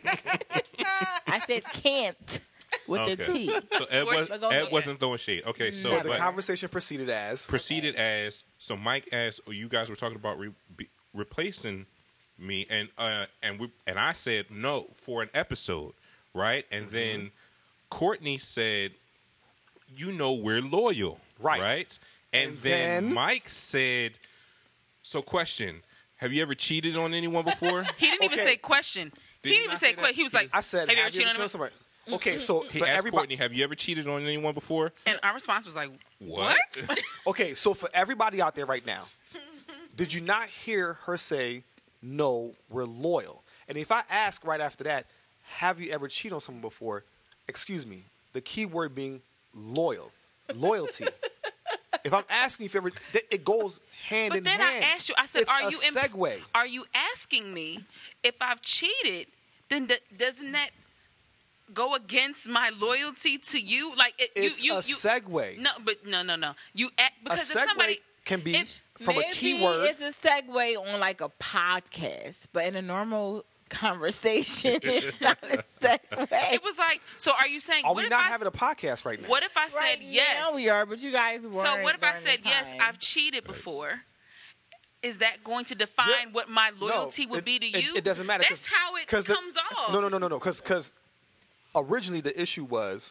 I said can't with the
Okay.
T.
So
But go
Ed
ahead.
wasn't throwing shade. Okay, so
So the
but
conversation proceeded as
proceeded as so. Mike asked, oh, "You guys were talking about replacing me," and I said no for an episode, right? And then Courtney said, "You know we're loyal,
Right.
right?" And
And
then
then-
Mike said, "So, question: Have you ever cheated on anyone before?"
He didn't even
Okay.
say question.
Did
He
he
didn't even
not
say
say that?
question. He was
He
like,
I said,
have you ever
have you
cheated
ever
on
cheated on
anyone?
somebody? Okay, so
He
for
asked
everybody,
Courtney, "Have you ever cheated on anyone before?"
And our response was like,
What?
okay, so for everybody out there right now, did you not hear her say, "No, we're loyal"? And if I ask right after that, "Have you ever cheated on someone before?" Excuse me, the key word being loyal, loyalty. If I'm asking if you ever, it goes hand
But
in
then
hand.
I asked you, I said,
It's
are
a
you
segue?
Are you asking me if I've cheated? Then doesn't that go against my loyalty to you? Like
It's
you
a segue.
No, but no. You act
A
because if
segue
somebody
can be
if-
from a
Maybe
keyword.
it's a segue on like a podcast, but in a normal conversation, it's not a segue.
it was like, so are you saying?
Are
what
we
if
not
I,
having a podcast right now?
What if I said
Right
yes?
now we are, but you guys weren't.
So what if I
during
said
the
yes?
time.
I've cheated before. Is that going to define
Yeah.
what my
No,
loyalty would be to you?
It doesn't matter.
That's how it
'cause the-
comes off.
No. Because originally the issue was,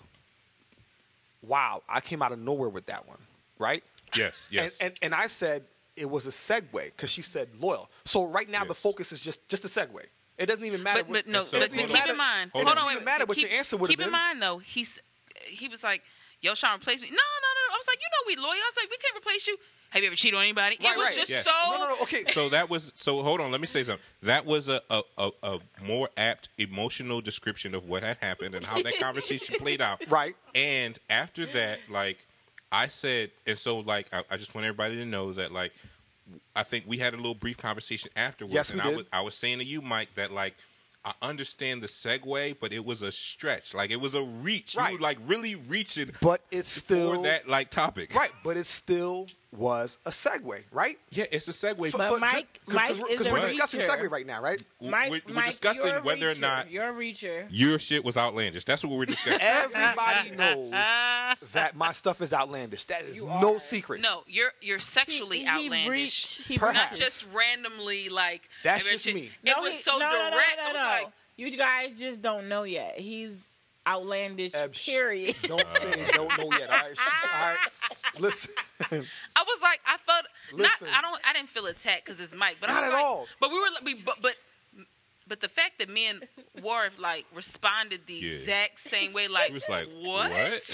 wow, I came out of nowhere with that one, right?
Yes, yes.
And I said it was a segue because she said loyal. So right now the
Yes.
focus is just a segue. It doesn't even matter.
But no,
so-
but
hold
keep
on.
in mind.
Hold
Hold
on.
on,
It doesn't
wait.
even matter what
keep,
your answer would have
Keep in
been.
mind though, he was like, "Yo, Sean, replace me." No. I was like, "You know we loyal." I was like, "We can't replace you." Have you ever cheated on anybody?
Right,
it was
right.
just
Yes.
so.
No. Okay.
So that was hold on, let me say something. That was a more apt emotional description of what had happened and how that conversation played out.
Right.
And after that, like I said, and so like I just want everybody to know that like I think we had a little brief conversation afterwards.
Yes,
and
we did.
I was saying to you, Mike, that like I understand the segue, but it was a stretch. Like it was a reach.
Right.
You were like really reaching
But it's
for
still
that like topic.
right. But it's still was a segue, right?
Yeah, it's a segue.
But Mike is
because
a
we're discussing
reacher.
segue right now, right?
We're discussing
you're a
whether or
reacher.
not
You're a reacher.
your shit was outlandish. That's what we're discussing.
Everybody knows that my stuff is outlandish. That is no secret.
No, you're sexually outlandish.
Perhaps.
Not just randomly like.
That's
I mean,
just me.
It was so direct. I was like,
you guys just don't know yet. He's outlandish. Period.
Don't say don't know yet. All right. Listen.
I was like, I felt
Listen.
I didn't feel attacked because it's Mike, but I
Not
was
at
like,
all.
But but the fact that me and Warren like responded the exact same way, like,
He was like,
what?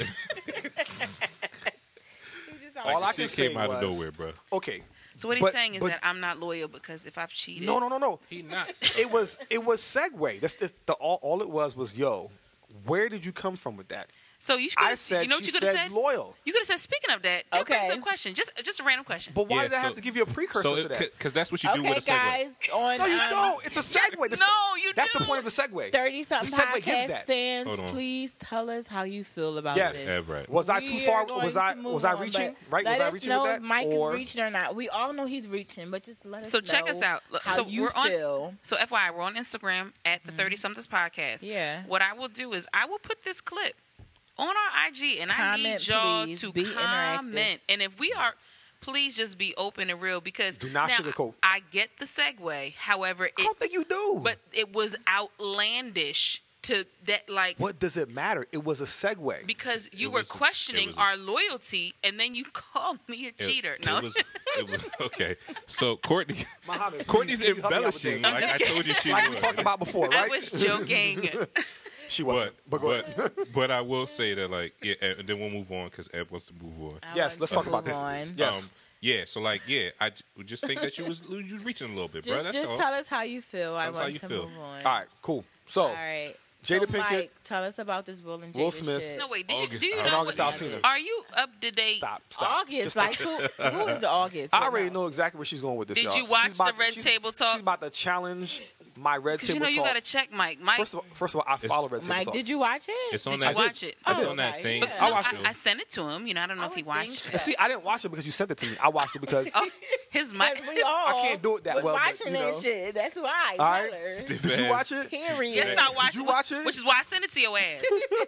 All I
Like,
can
shit
say
came out of
was-
nowhere, bro.
Okay.
So what he's
But-
saying is
but-
that I'm not loyal because if I've cheated,
No.
He nuts.
It was segue. That's all it was yo. Where did you come from with that?
So you
I
could
said
you know what
she
you could have
said
said?
loyal.
You could have said, speaking of that, that
Okay.
brings up a question. Just a random question.
But why
Yeah,
did I have
so-
to give you a precursor to that?
Because that's what you do
Okay,
with a segue.
guys. On
No, you don't. It's a segue.
No, you
That's
do.
the point of the segue.
30-something
The segue gives
podcast
that.
fans,
Hold on.
please tell us how you feel about
Yes.
this.
Yeah, right.
Was I
We
too
are
far?
going
Was
to
I
move
reaching?
on,
Right?
Let
Was I
us
reaching
know
with
if
that?
Mike
Or-
is reaching or not. We all know he's reaching, but just let us
So
know
check us out.
how
So
you
we're on-
feel.
So FYI, we're on Instagram at the 30-somethings podcast.
Yeah.
What I will do is I will put this clip on our IG, and I
Comment,
need y'all
please.
to
Be
comment.
interactive.
And if we are, please just be open and real because
Do not
now,
sugarcoat.
I get the segue. However,
I don't think you do.
but it was outlandish to that, like,
what does it matter? It was a segue.
because you
It
were
was-
questioning
it was-
our loyalty, and then you called me a cheater. No,
It was okay. So Courtney,
Muhammad,
Courtney's
please, can you help me out with
embellishing
this?
like I told you she
Like we
would.
talked about before, right?
I was joking.
She wasn't. But go ahead.
but I will say that like yeah, and then we'll move on because Ed wants to move on.
I
Yes,
want
let's
to
talk about
move
this.
on.
Yes.
Yeah, so like I just think that you was reaching a little bit, bro. That's
Just
all.
tell us how you feel. I
Tell us how
want
you
to
feel.
move on.
All right, cool. So,
All right.
Jada
so
Pinkett,
Mike, tell us about this Will and Jada
Will Smith.
shit.
No, wait.
August-
Do you
and
know
August
what,
Alsina.
are you up to date?
Stop.
August,
Just
like
stop.
who is August?
I
Right
already
now?
know exactly where she's going with this.
Did
y'all.
you watch
She's about
the Red Table Talk?
She's about to challenge my Red
Because
Table
you know you
Talk.
got to check Mike. Mike,
First of all, I follow Red Table
Mike,
Talk.
did you watch it?
It's on
did
that.
you watch it?
It's
Oh,
on that
okay.
thing.
Yeah.
I watched it.
I sent it to him. You know, I don't know if he
would think
watched
so.
it.
See, I didn't watch it because you sent it to me. I watched it because
Oh, his mic.
We all
I can't do it that
was
well, but,
watching
you know.
that shit. That's why.
All
Tell
right.
her.
Stiff
did you
ass.
watch it?
Period.
Yes, I watched
you watch it?
Which is why I sent it to your ass.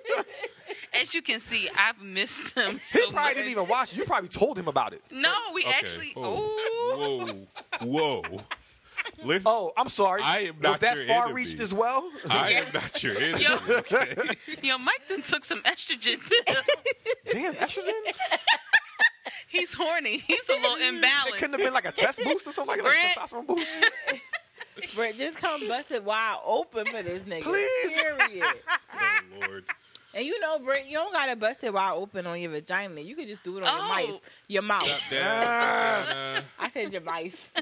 As you can see, I've missed them
He
so
probably
much.
didn't even watch it. You probably told him about it.
No, we
Okay.
actually.
Whoa.
Ooh.
Whoa. Listen,
Oh, I'm sorry.
I am
Was
not
that
your
far
enemy.
reached as well?
I am not your enemy.
Yo.
Okay?
Yo, Mike then took some estrogen pills.
Damn, estrogen?
He's horny. He's a little
It
imbalanced.
couldn't have been like a test boost or something like
Brett.
a testosterone boost.
Brett, just come bust it wide open for this nigga.
Please.
Period.
Oh Lord.
And you know, Brett, you don't gotta bust it wide open on your vagina. You could just do it on
Oh.
your mouth. Your mouth.
Damn.
I said your mouth.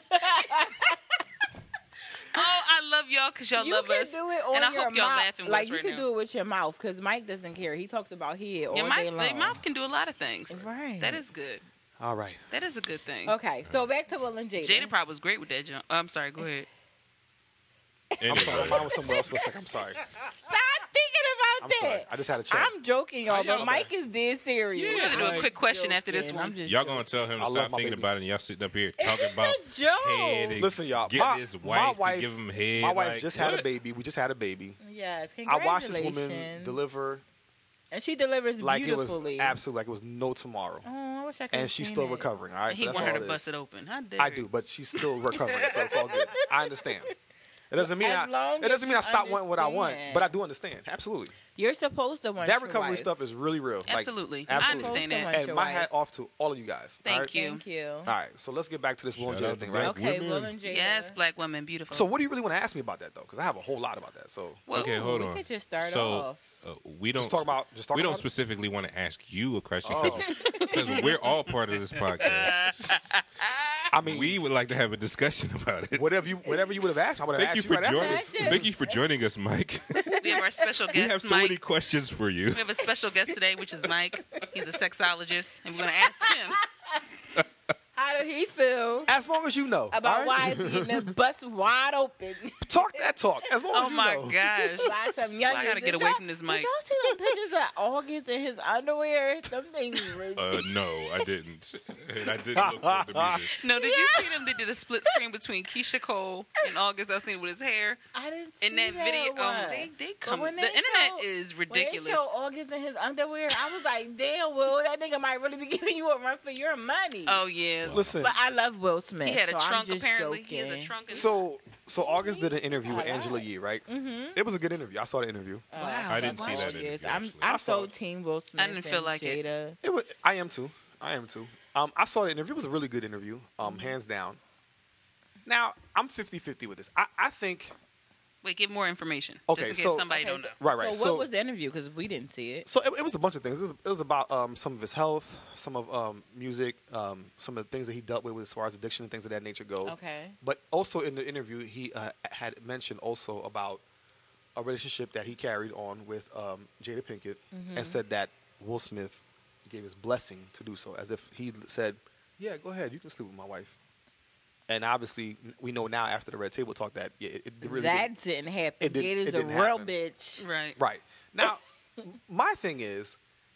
Oh, I love y'all because y'all
You
love
can
us.
do it on
and I
your
hope y'all
mouth.
laughing with
Like
us
you
right
can
now.
do it with your mouth because Mike doesn't care. He talks about head all
Your
day
mouth,
long.
your mouth can do a lot of things.
Right.
That is good.
All right.
That is a good thing.
Okay, so back to Will and Jada.
Jada probably was great with that jump. I'm sorry. Go ahead.
I'm sorry.
Anyway.
Mine was somewhere else for a second. I'm sorry.
Stop thinking about
I'm
that.
sorry. I just had a check.
I'm joking, y'all,
How
but
y'all-
Mike is dead serious.
We're going to do a
like-
quick question after this
Joking.
one.
I'm just
Y'all gonna tell him
I
to
love
stop
my
thinking
baby.
about it, and y'all sitting up here
It's
talking
just
about
a joke.
head and
Listen, y'all.
get
My,
his
my
wife
wife
to give him head.
My wife
like,
just had
what?
a baby. We just had a baby.
Yes,
I
congratulations.
watched this woman deliver
and she delivers
like it was
beautifully.
absolutely like it was no tomorrow,
Oh, I wish I could.
and she's still recovering. All right,
And he
so that's
wanted
all
her
it
to
is.
bust it open. How dare
I
you?
do, but she's still recovering, so it's all good. I understand. It doesn't mean
As long
it doesn't
as
mean I
you
stop wanting what I want,
understand.
but I do understand. Absolutely,
You're supposed to want
that
your
recovery
wife.
stuff is really real. Like,
Absolutely. I
absolutely.
understand
Supposed to
that.
want
And
your
my
wife.
hat off to all of you guys.
Thank
all right?
you.
Thank you.
All right, so let's get back to this Will and
Shout
Jada
out
thing,
to
right?
Black
Okay,
women.
Will and Jada.
Yes, black women, beautiful.
So, what do you really want to ask me about that though? Because I have a whole lot about that. So,
Well,
Okay, hold
we
on.
could just start
so,
off.
We don't
Just talk about
we don't
it?
specifically want to ask you a question
Oh.
because we're all part of this podcast.
I mean,
We would like to have a discussion about it.
whatever you would have asked, I would have
Thank you
asked
for
right after
joining.
this.
Question.
Thank you for joining us, Mike.
we have our special
We
guest,
have so
Mike.
many questions for you.
We have a special guest today, which is Mike. He's a sexologist, and we're going to ask him.
How do he feel
As long as you know.
about
all
why
right?
he's getting the bus wide open.
Talk that talk. As long
Oh
as you
my
know.
gosh.
By some youngins.
I gotta get away from this mic.
Did y'all see those pictures of August in his underwear? Them things ridiculous.
No, I didn't. And I didn't look for them either.
No, did you see them? They did a split screen between Keisha Cole and August Alsina with his hair.
I didn't see
In that video,
one.
they
But
come. The
when they
internet
show-
is
When
ridiculous.
they show August in his underwear, I was like, damn, Will, that nigga might really be giving you a run for your money.
Oh yeah,
Listen.
But I love Will Smith.
he had a
so I'm
trunk.
just
Apparently,
joking.
he has a trunk. And
So August did an interview with
I like
Angela
it.
Yee, right? Mm-hmm. It was a good interview. I saw the interview.
Wow.
I didn't see that
Yes,
interview,
I'm
actually.
I
I'm
saw
so
it.
team Will Smith.
I didn't feel
and
like it.
Jada.
It was. I am too. I saw the interview. It was a really good interview. Hands down. Now I'm 50-50 with this. I think.
Wait, give more information.
Okay,
just in case
so-
somebody
Okay,
don't know.
Right.
So what was the interview? Because we didn't see it.
So it was a bunch of things. It was about some of his health, some of music, some of the things that he dealt with as far as addiction and things of that nature go.
Okay.
But also in the interview, he had mentioned also about a relationship that he carried on with Jada Pinkett and said that Will Smith gave his blessing to do so, as if he said, yeah, go ahead, you can sleep with my wife. And obviously, we know now after the Red Table Talk that it really
That didn't happen.
it didn't-
Jada's
it
a
didn't
real
happen.
bitch.
Right.
Right. Now, my thing is,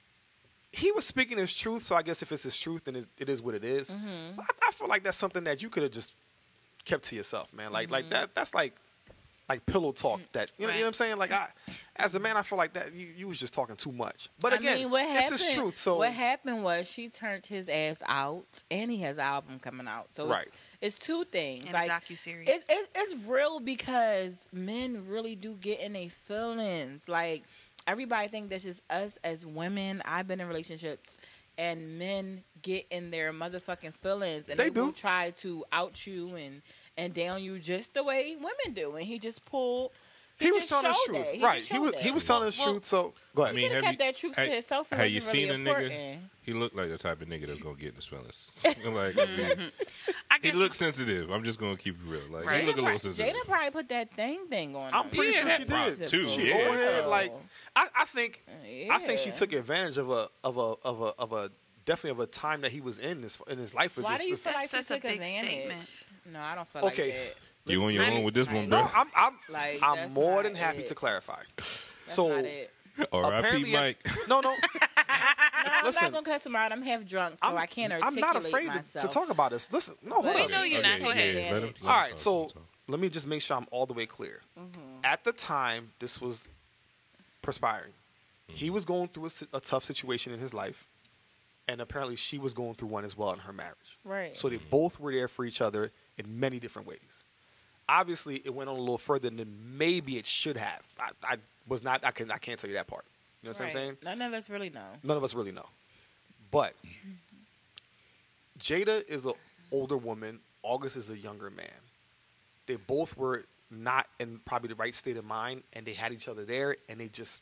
he was speaking his truth, so I guess if it's his truth, then it is what it is. But I feel like that's something that you could have just kept to yourself, man. Like that's like pillow talk. That you know what I'm saying? Like as a man, I feel like that you was just talking too much. But again,
I mean, what happened,
it's his truth. So
what happened was she turned his ass out, and he has an album coming out. So
Right.
it's two things.
And
like
a docuseries.
it's real because men really do get in their feelings. Like everybody think that's just us as women. I've been in relationships. And men get in their motherfucking feelings, and
They
will
do.
try to out you and down you just the way women do. And he just pulled.
he was
just
telling his
showed
truth,
that. He
right?
just
He
showed
was
that.
he was telling his
Well,
truth. So go ahead.
He could've kept that truth to himself. It
Have you
wasn't
seen
really
a nigga?
important.
He looked like the type of nigga that's gonna get in his feelings. Like, I mean,
I
he
guess
looks sensitive. I'm just gonna keep it real. Like
Right.
he look a little sensitive.
Jada probably put that thing on.
I'm
him.
pretty
Yeah,
sure
that
she
part
did
too,
She
yeah.
go ahead, like I think
Yeah.
she took advantage of a definitely of a time that he was in his life. With
Why
this,
do you
this-
feel like
That's
she
a
took
big
advantage?
statement.
No, I don't feel
Okay.
like that.
You on your own with this one,
No,
bro?
I'm
Like,
I'm
that's
more
not
than happy
it.
to clarify.
That's
so
not it.
R.I.P.
apparently,
Mike.
no,
No, I'm
Listen.
not gonna cuss him out. I'm half drunk, so I can't
I'm
articulate
not afraid
myself.
to talk about this. Listen, no, hold
We
on.
know you're not. Go ahead.
Yeah, let him
All right,
talk,
so
let him talk.
let me just make sure I'm all the way clear. At the time this was perspiring, he was going through a tough situation in his life, and apparently she was going through one as well in her marriage.
Right.
So they both were there for each other in many different ways. Obviously, it went on a little further than maybe it should have. I was not. I can't tell you that part. You know what I'm
Right.
saying?
None of us really know.
None of us really know. But Jada is an older woman. August is a younger man. They both were not in probably the right state of mind, and they had each other there, and they just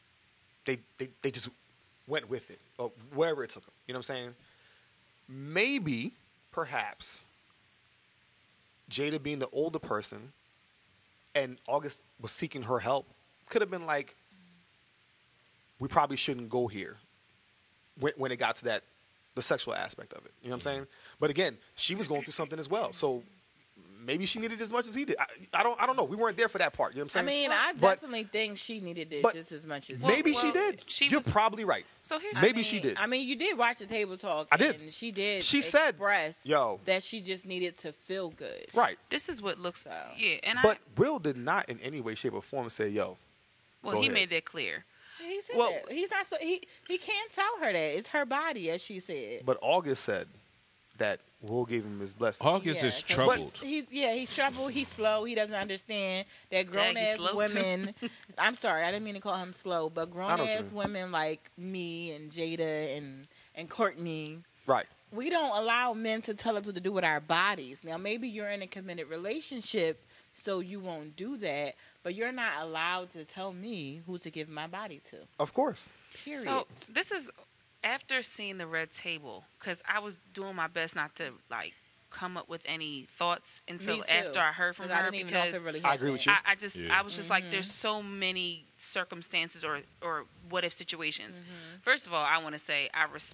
went with it, or wherever it took them. You know what I'm saying? Maybe, perhaps, Jada being the older person, and August was seeking her help, could have been like, we probably shouldn't go here when it got to that, the sexual aspect of it. You know what I'm saying? But again, she was going through something as well. So maybe she needed as much as he did. I don't know. We weren't there for that part. You know what
I
I'm saying?
mean, I
But
definitely think she needed it
but
just as much as
maybe
Well,
she did.
she
You're
was-
probably right.
So here's
Maybe she did.
I mean, you did watch the table talk.
I did.
And she did.
She said,
express
yo.
that she just needed to feel good.
Right.
this is what looks.
So.
Yeah, and
But Will did not in any way, shape, or form say, yo,
well,
go
he
ahead.
made that clear.
He said
Well-
that. He's not. So, he can't tell her that it's her body, as she said.
but August said that Will gave him his blessing.
August
Yeah,
is
'cause
troubled.
He's troubled. He's slow. He doesn't understand that grown
Dang, he's
ass
slow, too.
women. I'm sorry, I didn't mean to call him slow, but grown
I know what
ass
you
women like me and Jada and Courtney.
Right.
We don't allow men to tell us what to do with our bodies. Now, maybe you're in a committed relationship, so you won't do that. But you're not allowed to tell me who to give my body to.
Of course.
Period.
So this is after seeing the Red Table, because I was doing my best not to like come up with any thoughts until
Me too,
after I heard from
'cause I
her,
didn't even know if
because
it really
I agree with you.
happened.
I was just like, there's so many circumstances or what if situations. First of all, I want to say I respect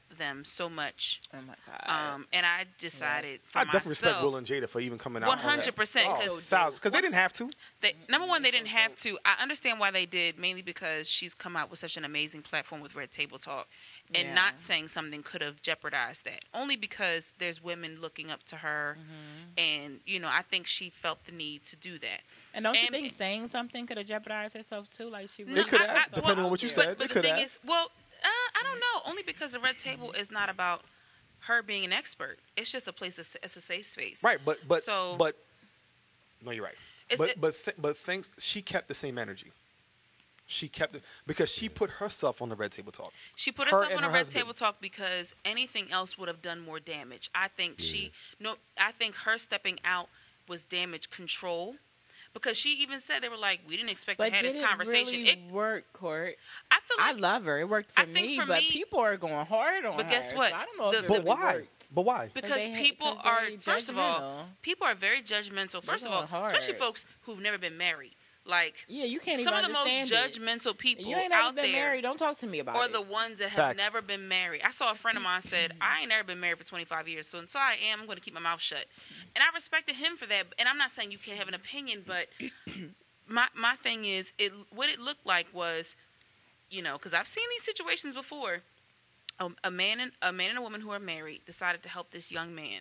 them so much.
Oh my god.
And I decided for
I definitely respect
myself,
Will and Jada for even coming out.
100%,
because they didn't have to.
number one, they didn't have to. I understand why they did, mainly because she's come out with such an amazing platform with Red Table Talk, and
Yeah.
not saying something could have jeopardized that. Only because there's women looking up to her, and I think she felt the need to do that.
And don't you
and-
think saying something could have jeopardized herself too? Like she
They
really
could have, depending on what you said.
But
They
the
could
thing
have.
is, I don't know. Only because the Red Table is not about her being an expert. It's just a place. It's a safe space.
Right, but
So-
no, you're right.
It's-
But things she kept the same energy. She kept it because she put herself on the Red Table Talk.
She put
Her
herself
and
on a
her
Red
husband.
Table Talk because anything else would have done more damage. I think I think her stepping out was damage control. Because she even said, they were like, we didn't expect
But
to have
did
this
it
conversation.
really work, Court?
I feel
I
like,
love her. It worked for
I think
me,
for
but
me-
people are going hard on her.
But guess what?
So I don't know if
The-
it
But
But
really
why?
worked.
But why?
because
they-
people
'cause
are,
they
first of all,
judgmental.
people are very judgmental. First of
going
all,
hard.
especially folks who've never been married. Like,
Yeah, you can't
some
even
of the most
understand it.
judgmental people
You ain't never
out
been
there
married. Don't talk to me about
or
it.
the ones that have
Facts.
never been married. I saw a friend of mine said, I ain't never been married for 25 years, so until I am, I'm going to keep my mouth shut. And I respected him for that. And I'm not saying you can't have an opinion, but my thing is, what it looked like was, because I've seen these situations before. A man and a woman who are married decided to help this young man.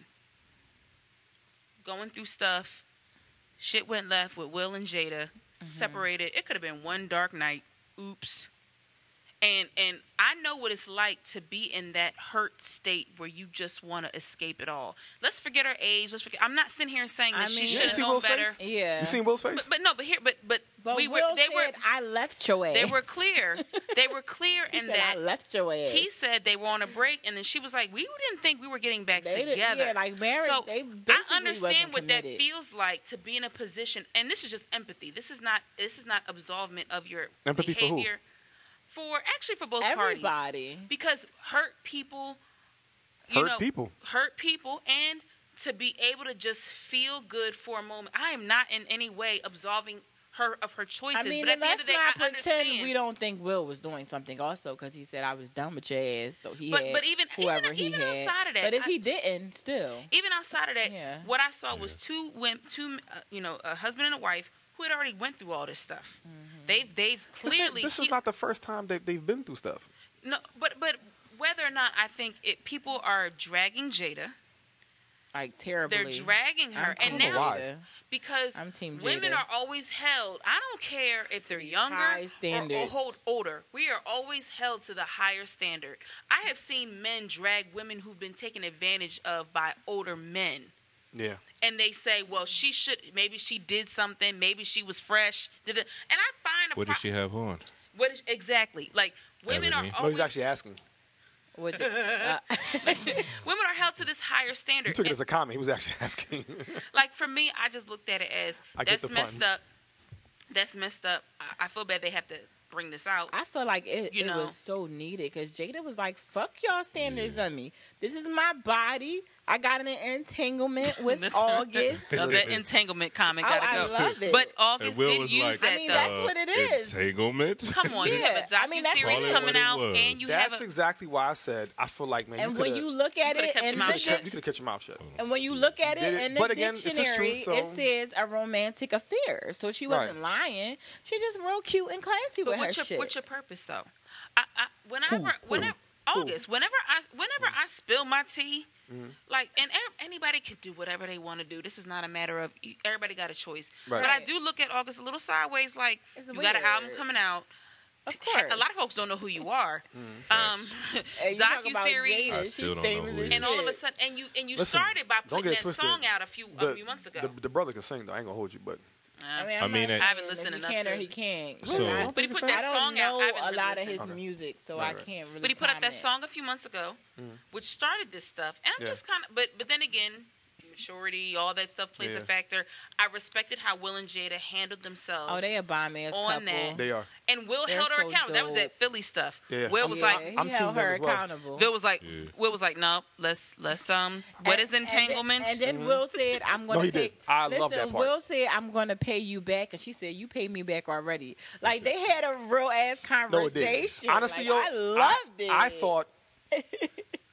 Going through stuff, shit went left with Will and Jada. Separated. It could have been one dark night. Oops. And I know what it's like to be in that hurt state where you just want to escape it all. Let's forget her age. I'm not sitting here saying that
I
she
mean-
should
You
have
see
known
Will's
better.
face?
Yeah.
You seen Will's face?
But no,
But
we
Will
were they were
said, I left your ass.
they were clear. They were clear
He
in
said,
that
I left your ass.
he said they were on a break, and then she was like, "We didn't think we were getting back
They did-
together."
yeah, like married,
So
they
I
basically
understand
wasn't
what that
committed.
feels like to be in a position, and this is just empathy. This is not absolvement of your
Empathy for who?
behavior. For both parties.
Everybody.
Because hurt people,
Hurt people.
hurt people, and to be able to just feel good for a moment. I am not in any way absolving her of her choices.
I mean,
but at
and
the end
let's
of the day,
not
I
pretend
understand.
we don't think Will was doing something also because he said I was done with your ass. So he
But-
had
but even
whoever he
even
had.
outside of that,
but if
I-
he didn't, still.
Even outside of that,
Yeah.
what I saw was two a husband and a wife who had already went through all this stuff.
Mm-hmm.
They've clearly
This is not the first time they've been through stuff.
no, but whether or not I think people are dragging Jada,
Like terribly.
they're dragging her,
I'm
and
team
now
why?
Jada.
because
I'm team
women
Jada.
are always held. I don't care if they're
These
younger
high
or
standards.
older. We are always held to the higher standard. I have seen men drag women who've been taken advantage of by older men.
Yeah.
And they say, well, maybe she did something, maybe she was fresh. And I find
What did she have on?
exactly? Like, women
Ebony.
are
No,
always,
he's actually asking.
Would-
women are held to this higher
You
standard.
took it
And,
as a comment. He was actually asking.
like, for me, I just looked at it as,
I get
that's
the
messed
pun.
up. That's messed up. I feel bad they have to bring this out.
I feel like it
You know.
was so needed because Jada was like, fuck y'all standards on me. This is my body. I got an entanglement with
Listen.
August.
So that entanglement comment
Oh,
gotta
I
go.
love it.
But
And
August
Will
did
was
use
like,
that,
I mean,
though.
that's what it is.
Entanglement.
Come on, you have a
Yeah, I mean, that's
docu-series
what it
coming
was.
out, and you have
That's
a...
exactly why I said I feel like, man,
And
you
when
coulda-
you look at
coulda
it
kept your
in
mouth
the
shut.
you could have kept your mouth shut.
and when you look at
Did
it
it-
in the
but again, it's his
dictionary,
truth,
it
so-
says a romantic affair. So she wasn't lying. She just real cute and classy
But
with her shit.
what's your purpose, though? Whenever August, whenever I spill my tea,
Mm-hmm.
like, and anybody can do whatever they want to do. This is not a matter of everybody got a choice.
Right.
But I do look at August a little sideways. Like,
It's
you got an
weird.
album coming out.
Of course.
A lot of folks don't know who you are.
Hey, you talk about
docuseries.
I
Jada,
still
she
don't know
famous
who
as
he
And all of a
shit.
sudden, and you
Listen,
started by
don't
putting
get it
that
twisted.
song out a few months ago.
The brother can sing though. I ain't gonna hold you, but
I mean,
I mean,
I'm not
I
haven't
saying
listened
if he
enough
can
to-
or he can't.
So-
I,
But he put
I
that
I don't
song out.
know
I haven't
a
really
lot of
listened.
his
Okay.
music, so
Right,
I
right.
can't really.
But he put out that
comment.
song a few months ago, which started this stuff, and I'm
Yeah.
just kind of. But then again, maturity, all that stuff plays
Yeah.
a factor. I respected how Will and Jada handled themselves.
Oh, they a bomb ass
On
couple.
that.
they are.
And Will
They're
held her
so
accountable. That was
dope.
that Philly stuff.
Yeah.
Will was
Yeah,
like,
he
I'm team
held
them
her
as well.
accountable.
Will was like,
Yeah.
Will was like, no, let's what is entanglement?
And then Will said, "I'm going
No,
to
he
pay."
did. I
Listen,
love that part.
Will said, "I'm going to pay you back," and she said, "You paid me back already." Like they had a real ass
No, it did.
conversation.
Honestly,
Like,
yo,
I loved it.
I thought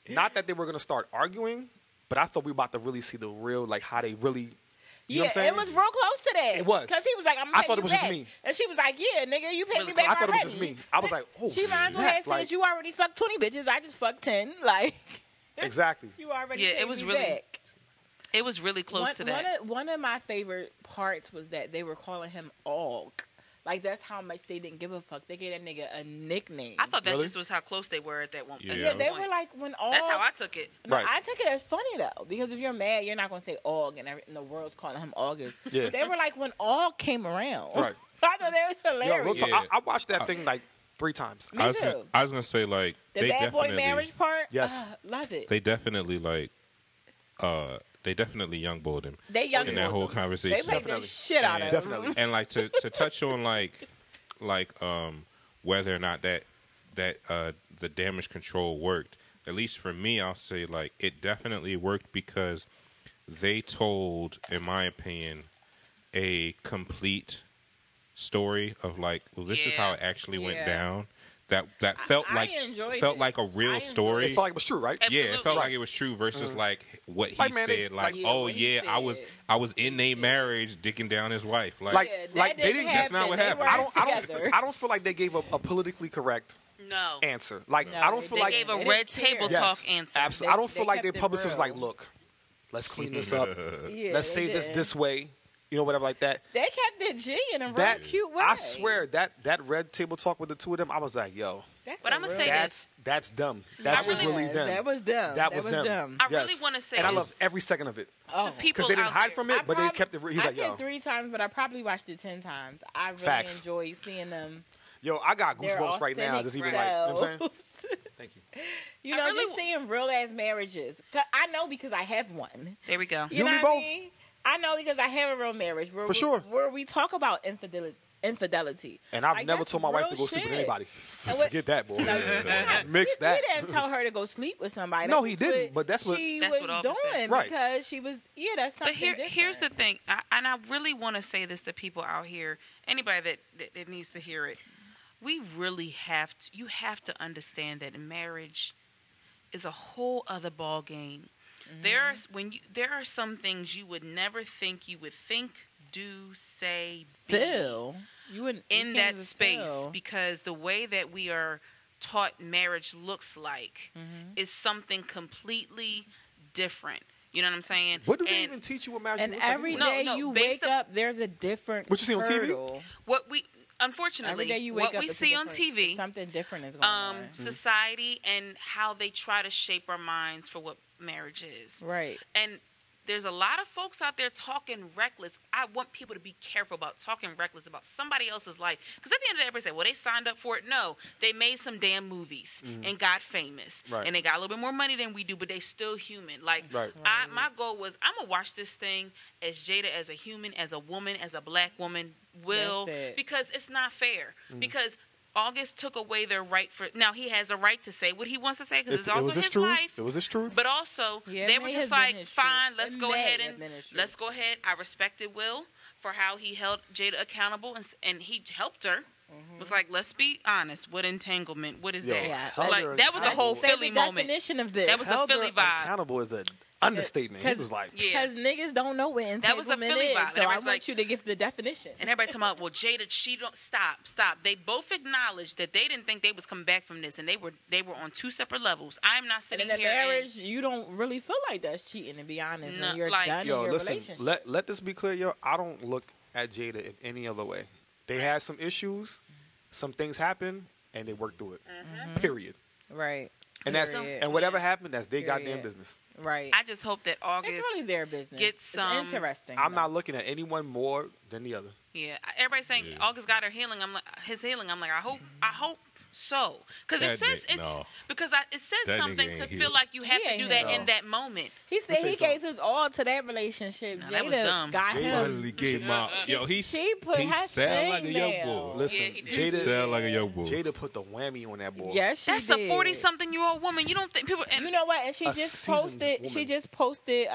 Not that they were gonna start arguing, but I thought we were about to really see the real, like how they really. You know what I'm saying?
It was real close to that.
It was.
Because he was like, I'm
I
paying
thought
you
it was
back.
just me.
And she was like, yeah, nigga, you paid
really
me back
I thought it was
already.
just me. I was like, oh,
She might as well
snap.
have said,
Like,
you already fucked 20 bitches. I just fucked 10. Like,
exactly.
you already
Yeah,
paid
it was
me
really
back.
It was really close to that.
One of my favorite parts was that they were calling him Og. Like, that's how much they didn't give a fuck. They gave that nigga a nickname.
I thought that
Really?
just was how close they were at that one.
Yeah.
at
Yeah,
some
they
point.
were like, when Og...
That's how I took it.
No,
Right.
I took it as funny, though. Because if you're mad, you're not going to say Og, and the world's calling him August.
Yeah.
They were like, when Og came around.
Right.
I thought that was
Yo, real
hilarious.
talk,
Yeah.
I watched that thing like 3 times.
Me too.
I was gonna say like
The
they
bad boy
definitely
marriage part?
Yes.
Love it.
they definitely like they definitely young boyed him
They young
in that whole
They
conversation.
played the
Definitely.
shit out of him.
Definitely.
And like to touch on like whether or not that the damage control worked. At least for me, I'll say like it definitely worked because they told, in my opinion, a complete story of like, well, this is
Yeah.
how it actually went
Yeah.
down. That felt
I
like
enjoyed
felt
it.
like a
I
real
enjoyed
story.
It felt like it was true, right?
Absolutely.
Yeah, it felt like it was true versus like what he
Like, man,
said. Like,
Yeah,
oh
what he
yeah,
said.
I was in a marriage, dicking down his wife.
Like,
Yeah, that
like they
didn't
didn't.
That's not
happen.
what
They
happened.
weren't
I
together.
don't feel like they gave a politically correct
No.
answer. Like
No,
I don't
they
feel
They
like
gave a
They
red
didn't care.
table
yes,
talk answer.
Absolutely. I don't
They
feel like
kept
their
it
publicist was
real.
like, look, let's clean this up.
Yeah,
Let's
they
say this
did.
this way. You know, whatever like that.
They kept it G in a real
That
cute way.
I swear that red table talk with the two of them, I was like, yo,
That's
But
a
I'ma
real-
say
that's dumb. That's
I really-
really dumb.
That was dumb.
That was dumb.
I really
Yes.
wanna say
and I
this
love every second of it
Oh.
to people
because they didn't
out
hide
there.
from it, but they kept it. He's
I
like,
said
yo,
3 times, but I probably watched it 10 times. I really
Facts.
enjoy seeing them.
yo, I got
Their
goosebumps right now.
authentic
Just even like, you know what I'm saying?
selves.
Thank you.
You
I
know,
really
just seeing real ass marriages. 'Cause I know because I have one.
There we go.
You
You
know
and me
what I
both.
mean? I know because I have a real marriage. Where
For sure.
Where we talk about infidelity.
And I've
Like,
never
that's
told my wife to
real
go sleep with
shit.
anybody.
And what-
Forget that, boy.
No,
Mix that.
He didn't tell her to go sleep with somebody.
No,
That's
he
just
didn't, but that's what-
she
That's
was
what August said.
doing
Right.
because she was. Yeah, that's something.
But here's the
different.
thing, and I really want to say this to people out here, anybody that needs to hear it. We really have to. You have to understand that marriage is a whole other ball game. There are some things you would never think you would think, do, say, be
Phil, you wouldn't you
in
can't
that
even
space
feel.
because the way that we are taught marriage looks like is something completely different. You know what I'm saying?
What do they
And
even teach you what marriage
And
looks like
every
anyway?
day
No,
you
based
wake
up-
up, there's a different.
What you see on TV?
hurdle.
what we unfortunately
Every day you wake
what
up,
we
it's a
see on
different-
TV,
something different is going on.
society and how they try to shape our minds for what marriage is.
Right.
And there's a lot of folks out there talking reckless. I want people to be careful about talking reckless about somebody else's life. Because at the end of the day, everybody say, well, they signed up for it. No, they made some damn movies and got famous.
Right.
And they got a little bit more money than we do, but they still human. Like,
Right.
my goal was, I'm going to watch this thing as Jada, as a human, as a woman, as a black woman, will.
That's it.
Because it's not fair. Because August took away their right for... Now, he has a right to say what he wants to say because it's also
was his
his
truth.
life.
It was his truth.
But also,
Yeah,
they
it
were
may
just
have been
like,
his
fine,
truth.
let's
It
go
may
ahead
have
and
been his truth.
let's go ahead. I respected Will for how he held Jada accountable, and he helped her. Was like, let's be honest. What entanglement? What is
Yo,
that?
Yeah,
held
Like
her
that was a whole
Say
Philly
the
moment.
definition of this.
That was a
Held her
Philly vibe.
accountable is an understatement. He
'Cause-
was like,
Yeah.
Because niggas don't know what
That was a
entanglement
Philly
is,
vibe.
so I
Everybody's
want
like-
you to give the definition.
And everybody talking about, well, Jada, she don't stop. They both acknowledged that they didn't think they was coming back from this, and they were on two separate levels. I'm not
And
sitting
in a
here. and-
marriage, you don't really feel like that's cheating, to be honest,
No,
when you're
like-
done
yo,
in your
listen,
relationship.
let this be clear, yo. I don't look at Jada in any other way. They had some issues, some things happened, and they worked through it. Period.
Right.
And that's
Period.
and whatever happened, that's their
Period.
goddamn business.
Right.
I just hope that August.
It's really their business.
get
It's
some-
interesting.
I'm
though.
not looking at anyone more than the other.
Yeah, everybody's saying
Yeah.
August got her healing. I'm like his healing. I'm like I hope so because it
That
says
nigga-
it's
no.
because it says
That
something
nigga
to
ain't
feel
healed.
like you have
He
to
ain't
do that
healed.
in that moment.
He said
tell
he
you
gave his all to that relationship.
No,
Jada
that was dumb.
got
Jada
him.
Finally gave my yo.
She put
he
her
sound like a
thing
young
down.
boy.
Listen,
Yeah, he did.
Jada,
Sound like a young boy.
Jada put the whammy on that boy.
Yes, she
That's
did.
a 40-something-year-old woman. You don't think people? And
You know what? And she
A
just
seasoned
posted. She
woman.
just posted.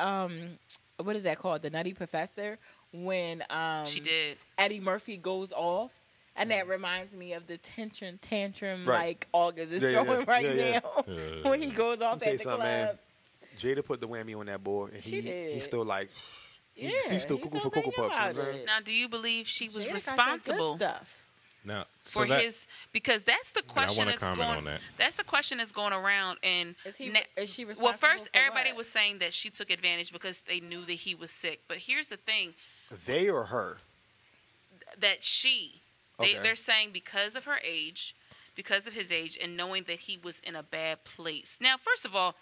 What is that called? The Nutty Professor. When
she did.
Eddie Murphy goes off And that reminds me of the tantrum
Right.
like August is
Yeah, yeah,
throwing
yeah.
right
Yeah,
now when he goes off
Let me tell
at
you
the
something,
club.
man. Jada put the whammy on that boy, and
She did.
he's still like,
Yeah,
he's still cuckoo for Cocoa Puffs. You know what I'm saying?
Now, do you believe she was
Jada got that good
responsible
stuff.
Now,
for his? Because that's the question
wanna
that's
comment
going.
on that.
That's the question that's going around. And
Is she
well,
responsible
first
for
everybody
what?
was saying that she took advantage because they knew that he was sick. But here's the thing:
They or her?
that
Okay.
they're saying because of her age, because of his age, and knowing that he was in a bad place. Now, first of all,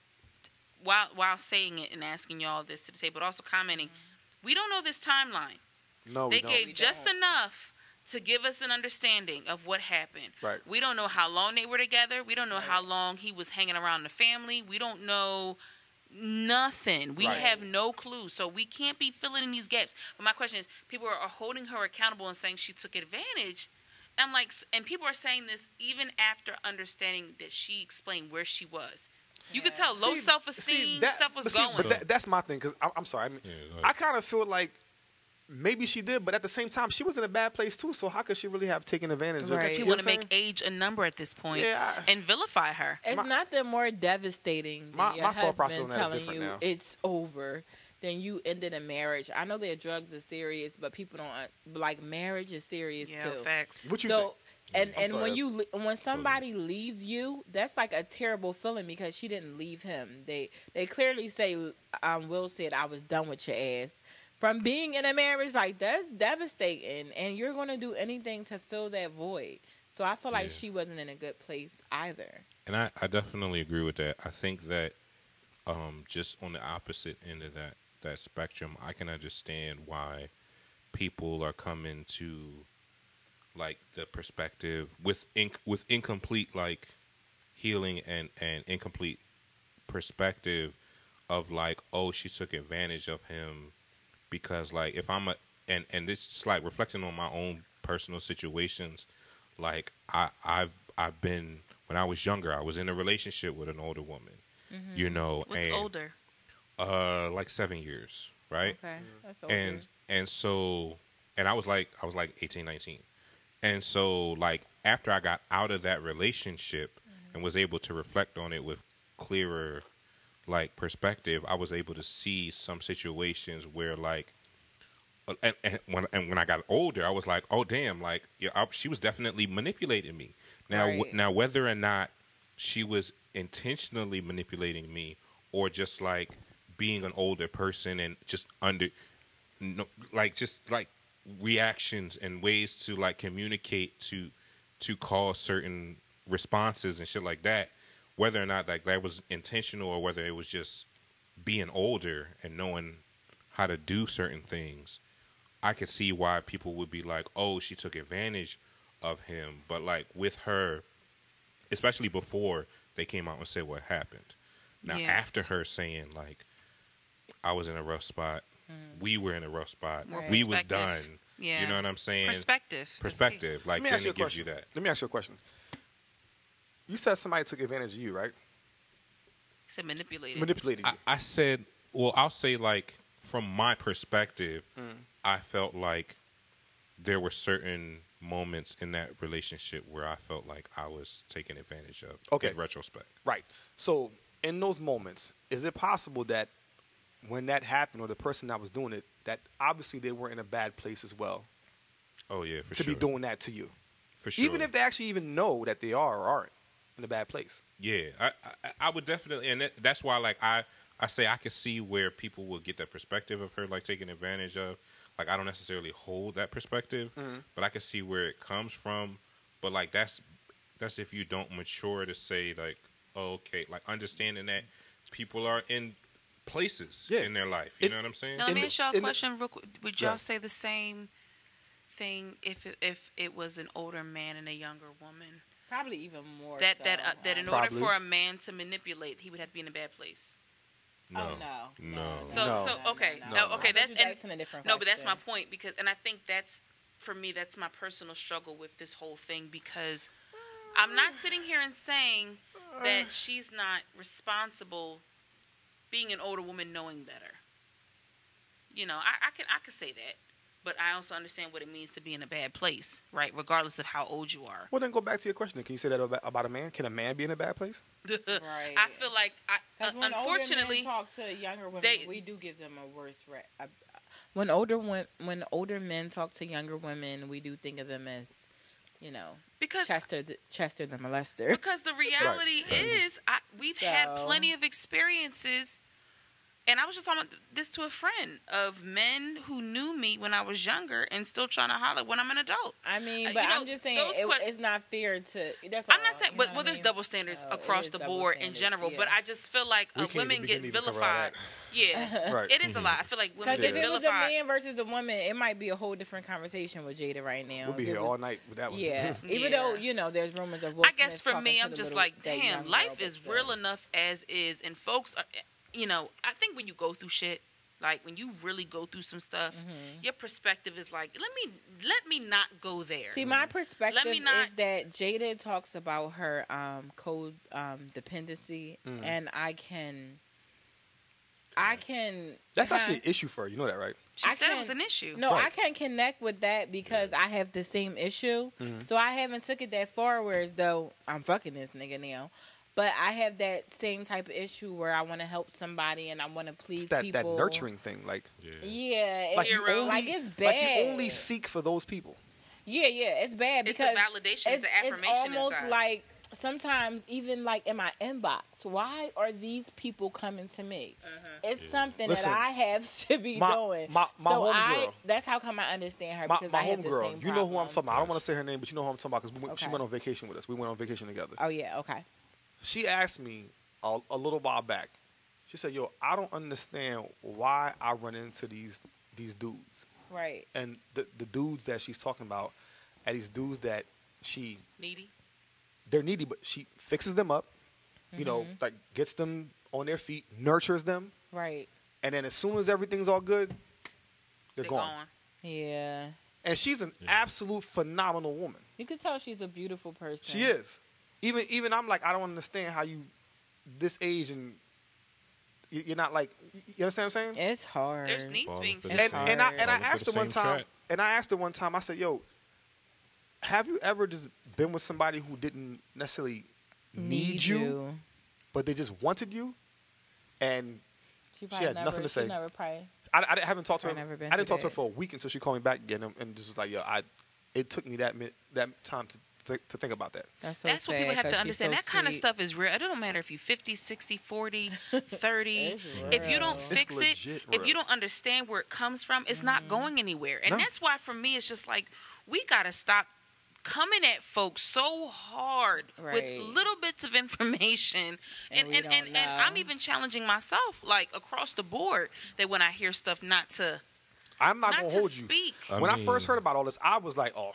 while saying it and asking y'all this to the table, but also commenting, we don't know this timeline.
No,
They
we don't.
gave just enough to give us an understanding of what happened.
Right.
We don't know how long they were together. We don't know how long he was hanging around the family. We don't know nothing. We
Right.
have no clue. So we can't be filling in these gaps. But my question is, people are holding her accountable and saying she took advantage. I'm like, and people are saying this even after understanding that she explained where she was. You could tell low
See,
self-esteem
that-
stuff was
but see,
going.
But that's my thing, because I'm sorry. I mean,
Yeah, go ahead.
I kind of feel like maybe she did, but at the same time, she was in a bad place too. So how could she really have taken advantage of it?
Because
Right.
people
You know
want to
what I'm
make age a number at this point
Yeah,
and vilify her.
It's nothing more devastating than
My-
your
my thought process
husband
on that is
telling
different
you
now.
it's over than you ended a marriage. I know that drugs are serious, but people don't like marriage is serious
Yeah,
too.
facts.
What you
So
think?
and
I'm sorry.
when somebody leaves you, that's like a terrible feeling because she didn't leave him. They clearly say Will said I was done with your ass. From being in a marriage, like that's devastating, and you're going to do anything to fill that void. So I feel like
Yeah.
she wasn't in a good place either.
And I definitely agree with that. I think that just on the opposite end of that spectrum, I can understand why people are coming to like the perspective with incomplete like healing and incomplete perspective of like, oh, she took advantage of him because like if I'm and this is like reflecting on my own personal situations, like I've been when I was younger, I was in a relationship with an older woman, you know,
What's
and
older?
like 7 years, right?
Okay, that's older.
And so I was like 18, 19. And so like after I got out of that relationship and was able to reflect on it with clearer like perspective, I was able to see some situations where like and when I got older, I was like, oh damn, like she was definitely manipulating me. Now
Right.
now whether or not she was intentionally manipulating me or just like being an older person and just just reactions and ways to like communicate to cause certain responses and shit like that, whether or not like that was intentional or whether it was just being older and knowing how to do certain things, I could see why people would be like, oh, she took advantage of him. But like with her, especially before they came out and said what happened. Now
Yeah.
after her saying like, I was in a rough spot, we were in a rough spot,
Right.
we was
Perspective.
done.
Yeah.
You know what I'm saying?
Perspective.
Perspective. Like
Let me
then
ask you a
it gives
question.
you that.
Let me ask you a question. You said somebody took advantage of you, right?
He said manipulated.
Manipulated you.
I said, well, I'll say like from my perspective, I felt like there were certain moments in that relationship where I felt like I was taken advantage of.
Okay.
In retrospect,
Right. So in those moments, is it possible that when that happened or the person that was doing it, that obviously they were in a bad place as well
oh yeah, for
to
sure,
be doing that to you?
for sure.
Even if they actually even know that they are or aren't in a bad place.
Yeah, I would definitely, and that's why like I say I can see where people will get that perspective of her like taking advantage of. Like I don't necessarily hold that perspective, but I can see where it comes from. But like that's if you don't mature to say like, oh, okay, like understanding that people are in places
Yeah.
in their life. You know what I'm saying?
Now, let me
In
ask y'all
the-
a question real quick. Would y'all
Right.
say the same thing if it was an older man and a younger woman?
Probably even more.
That
so.
in
Probably.
order for a man to manipulate, he would have to be in a bad place.
No,
no.
So
No.
so okay,
no,
no,
no.
okay,
I bet
that's
you
and,
asking a different
no, but that's my
question.
point because, and I think that's for me, that's my personal struggle with this whole thing because I'm not sitting here and saying that she's not responsible, being an older woman knowing better. You know, I could say that, but I also understand what it means to be in a bad place, right? Regardless of how old you are.
Well, then go back to your question. Can you say that about a man? Can a man be in a bad place?
Right.
I feel like,
When
unfortunately,
older men talk to younger women,
they-
we do give them a worse rep. When older men talk to younger women, we do think of them as,
because
Chester the molester.
Because the reality is, we've had plenty of experiences, and I was just talking about this to a friend, of men who knew me when I was younger and still trying to holler when I'm an adult.
I mean, but I'm just saying it's not fair to. That's
I'm not saying, well, there's double standards across the board in general, but I just feel like women get vilified. Yeah,
Right.
It is a lot. I feel like women
Because
get
if it was a
vilified.
man versus a woman, it might be a whole different conversation with Jada right now.
We'll be here all night with that one.
Yeah, even though there's rumors of Will
I guess
Smith
for
talking
me,
to
I'm
the
just
little-
like,
that
damn,
young
life
girl,
is
but
real
still.
enough as is, and folks are, I think when you go through shit, like when you really go through some stuff, your perspective is like, let me not go there.
See, my perspective
Let me not-
is that Jada talks about her codependency, and I can.
That's actually an issue for her. You know that, right?
She
I
said it was
can-
an issue.
No,
Right.
I can connect with that because I have the same issue. So I haven't took it that far, whereas though I'm fucking this nigga now. But I have that same type of issue where I want to help somebody and I want to please
It's that
people.
nurturing thing. Like
Yeah,
Like
it's,
you only,
like it's bad.
like you only seek for those people.
Yeah, it's bad
It's
because
a validation. It's an affirmation
It's almost
inside.
like sometimes even like in my inbox, why are these people coming to me? It's something
Listen,
that I have to be doing.
my
so
homegirl.
that's how come I understand her
My
because I have the
homegirl,
same
you know who I'm
problem.
talking about. I don't want to say her name, but you know who I'm talking about because she
Okay.
went on vacation with us. We went on vacation together.
Oh yeah, okay.
She asked me a little while back. She said, "Yo, I don't understand why I run into these dudes."
Right.
And the dudes that she's talking about are these dudes that
needy.
they're needy, but she fixes them up, you know, like gets them on their feet, nurtures them,
Right.
and then as soon as everything's all good, they're
They
gone.
gone.
Yeah.
And she's an absolute phenomenal woman.
You can tell she's a beautiful person.
She is. Even I'm like, I don't understand how you this age and you're not like, you understand what I'm saying?
It's hard.
There's needs
Falling
being
for
filled.
the
And
same-
and I
falling for
asked
the
her one
same
time,
trap.
and I asked her one time, I said, "Yo, have you ever just been with somebody who didn't necessarily need you, but they just wanted you?" And
She
had nothing to say.
She never probably.
I haven't talked to her.
Probably never been
I didn't
through
talk to her
that.
for a week until she called me back again, and just was like, "Yo, it took me that time to think about that."
That's so
That's what
sad
people have
'cause
to
she's
understand.
so
That kind of
sweet.
stuff is real. It don't matter if you're 50, 60, 40, 30.
It's
If you don't
real.
It's
fix it,
legit
if
real.
you don't understand where it comes from, it's
Mm-hmm.
not going anywhere. And
No.
that's why for me it's just like we got to stop coming at folks so hard
Right.
with little bits of information.
And we don't
and I'm
know.
even challenging myself like across the board that when I hear stuff not to
I'm not
not
gonna
to
hold you.
speak.
When I first heard about all this, I was like, "Oh,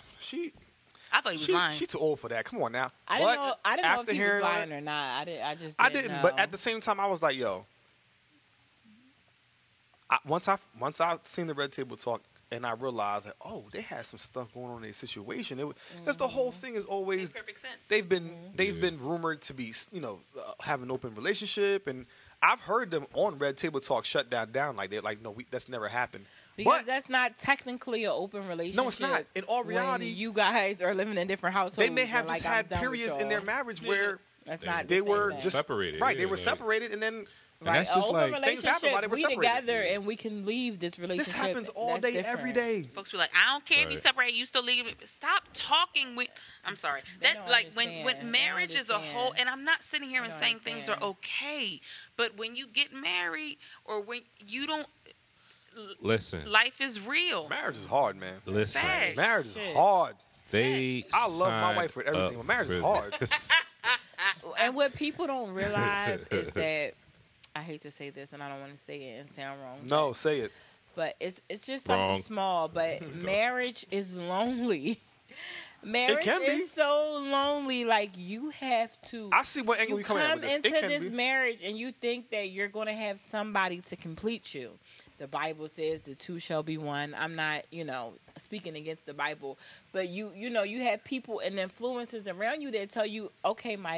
I thought he was lying.
She's too old for that. Come on now."
I didn't
But
know. I didn't know
after
if he was
hearing all
lying
that-
or not. I just.
I
didn't.
didn't, but
know.
at the same time, I was like, "Yo." Once I seen the Red Table Talk, and I realized that they had some stuff going on in their situation. Because the whole thing is always
Makes perfect sense.
they've been rumored to be have an open relationship, and I've heard them on Red Table Talk shut down like they're like, "No, that's never happened."
because
but
that's not technically an open relationship.
No, it's not. In all reality,
when you guys are living in different households.
they may have
and,
just
like, I'm
had
done with
periods in
y'all.
their marriage where
That's not.
they
the same
were
thing.
just
Separated,
Right, they
yeah,
were
like-
separated, and then
right.
that's
An
just
open
like-
Things happen while they
relationship.
were
We
separated.
together, and we can leave this relationship.
this happens all
That's
day,
different.
every day.
Folks be like, I don't care if you
Right.
separate, you still leave. Stop talking. I'm sorry.
They
That
don't
like
understand. They
when
don't
marriage is a whole,
understand.
and I'm not sitting here
They
and
don't
saying things are
understand.
okay, but when you get married or when you don't,
Listen,
life is real.
Marriage is hard, man.
listen.
Facts.
Marriage is
Shit.
hard.
They.
I love my
signed
wife with everything,
up
but marriage is
for
hard.
this.
And what people don't realize is that I hate to say this, and I don't want to say it and sound wrong.
No, say it.
but it's just
Wrong.
something small. But marriage is lonely. Marriage
can be.
is so lonely. Like you have to.
I see what angle
you
you coming at
come
with this.
into
It can
this
be.
marriage and you think that you're going to have somebody to complete you. The Bible says the two shall be one. I'm not, speaking against the Bible, but you have people and influences around you that tell you, okay, Mike,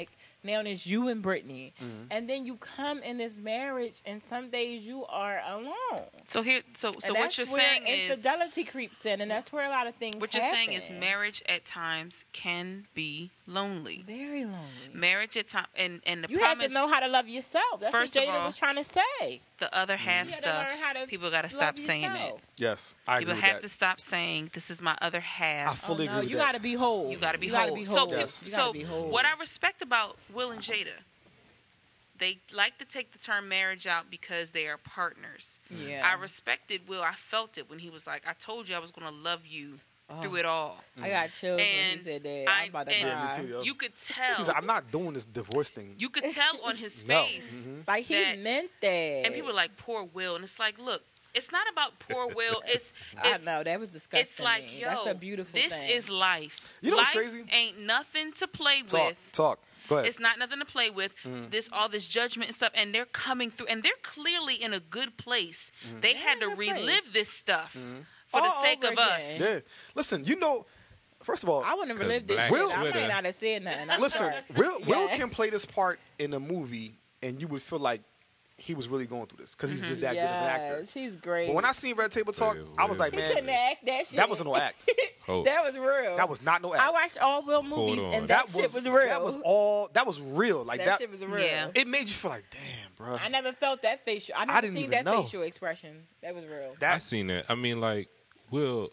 Now it's you and Brittany, and then you come in this marriage, and some days you are alone.
So
And
what you're saying is
infidelity creeps in, and that's where a lot of things.
what you're saying is marriage at times can be lonely.
very lonely.
Marriage at times, and the
You have
problem
to know how to love yourself. That's
First
what
of
Jada
all,
was trying to say.
the other half
You gotta
stuff.
learn how to
People got to
love
stop saying that.
yourself.
Yes, I agree
People
with
have
that.
to stop saying this is my other
I
half.
fully agree with
You
that.
got to be whole.
You got to be
You
whole.
gotta be
So,
whole.
Yes.
You gotta
so
be whole.
what I respect about Will and Jada, they like to take the term marriage out because they are partners.
Yeah.
I respected Will. I felt it when he was like, "I told you I was going to love you through it all."
I got chills when he
And
said that. I'm about to
and-
Yeah,
cry.
me too, yo.
You could
He's
tell.
like, I'm not doing this divorce thing.
You could tell on his
No.
face.
Like he
that-
meant that.
And people are like, "Poor Will," and it's like, look, it's not about poor Will. It's
I know that was disgusting.
It's like,
to me.
yo,
That's a beautiful
this
thing.
is life.
You know what's
Life
crazy?
ain't nothing to play
Talk,
with.
talk. Go ahead.
It's not nothing to play with. All this judgment and stuff, and they're coming through, and they're clearly in a good place. They had to
in a good
relive
place.
this stuff for the
All
sake
over
of us.
again.
Yeah. Listen, you know, first of all,
I want to relive this
Black
shit.
Will-
I
Twitter-
might not have said nothing. I'm
listen,
sorry.
Will
Yes.
can play this part in a movie, and you would feel like he was really going through this because he's just that good of an actor.
Yes, he's great.
But when I seen Red Table Talk, I was like,
he couldn't
man,
act that shit.
that wasn't no act.
Oh,
That was real.
That was not no
I
act.
watched all Will movies,
on.
and that shit was real.
That was all. That was real. Like
That
that.
shit was real.
Yeah.
It made you feel like, damn, bro.
I never felt that facial. I never
didn't
seen
even
that
know.
facial expression. That was real.
I
That
seen that. I mean, like, Will.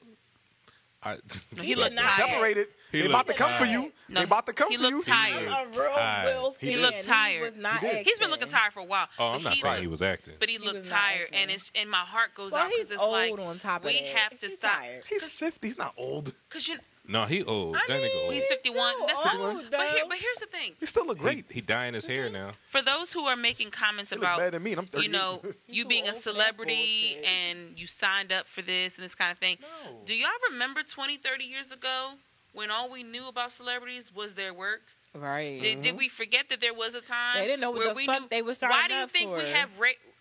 He
looked
looked tired.
separated.
He
They about to
looked
come for
tired.
you.
No,
They about to come
he
for you.
looked tired.
I'm a real
tired.
Will
He
fan.
He looked tired.
was not
He did.
He's been
acting.
looking tired for a while.
Oh, I'm
but
not
he
saying
looked-
he was acting.
But he
was
looked
not
tired,
acting.
and my heart goes
Well,
out
he's
because it's
old
like
on top of
we
that.
have to
He's
stop.
tired.
He's 50. He's not old.
Because you,
No, he old.
I
That nigga
mean,
old.
he's 51.
still
That's not.
old,
But,
though.
but here's the thing.
He still look great.
He dyeing his hair now.
For those who are making comments
He look
about,
better than me. And I'm 30.
you know, you
too
being a
old for that
celebrity
bullshit.
and you signed up for this and this kind of thing.
No.
Do y'all remember 20, 30 years ago when all we knew about celebrities was their work?
Right.
Did we forget that there was a time
They didn't know what
where
the
we
fuck
knew,
they were
Why
signing
do you
up
think we
for?
have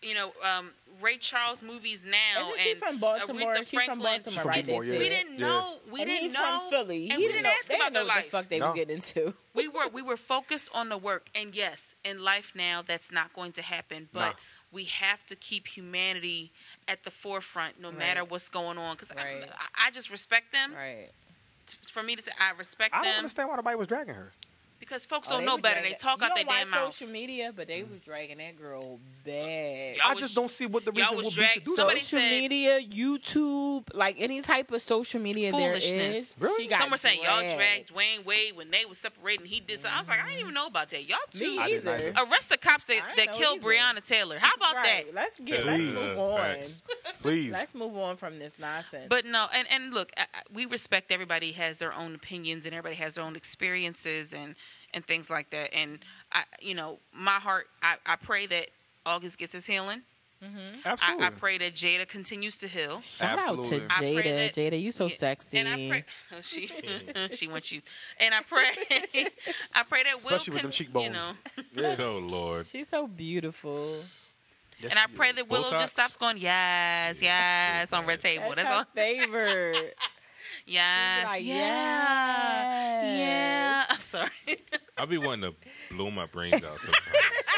Ray Charles movies now?
Isn't she
and
from Baltimore?
Aretha
She's from
Franklin?
Baltimore,
She's from
right?
Baltimore,
They
yeah.
We
said.
didn't know. We
And
didn't
he's
know.
from Philly.
And
He
we didn't
know-
ask
they
about
didn't know
their
what
life.
the fuck they
No.
was getting into.
We were focused on the work, and yes, in life now that's not going to happen. But
Nah.
we have to keep humanity at the forefront, no matter
Right.
what's going on. Because
Right.
I just respect them.
Right.
For me to say I respect
I don't
them
understand why nobody was dragging her.
because folks
Oh,
don't
they
know
were
better.
dragging-
They talk
you
out their
don't watch
damn mouth.
social media, but they was dragging that girl bad.
Y'all
I
was-
just don't see what the
y'all
reason
was
would be to
dragged-
do
somebody
that.
Social
said-
media, YouTube, like any type of social media there
Foolishness.
is.
Really?
She got
Some were saying y'all
dragged.
dragged Dwayne Wade when they was separating. He did something. I was like, I didn't even know about that. Y'all
Me
too.
I didn't
either.
either.
Arrest the cops
I
that
didn't know
killed
either.
Breonna Taylor. How about
Right.
that?
Let's
Please.
move on.
Facts.
Please.
Let's move on from this nonsense.
But no, and look, we respect everybody has their own opinions and everybody has their own experiences and things like that. And my heart, I pray that August gets his healing.
Absolutely.
I pray that Jada continues to heal.
shout
Absolutely.
out to
I pray
Jada.
that-
Jada, you so
Yeah,
sexy.
And I pray she wants you. And I pray I pray that Will
Especially with them cheekbones. Yeah.
Oh Lord.
She's so beautiful.
Yes,
and I
she
pray
is.
that Willow
Botox?
just stops going yes on Red Table.
That's
That's all.
her favorite.
Yes,
like,
yeah,
yes.
yeah. I'm sorry.
I be wanting to blow my brains out sometimes.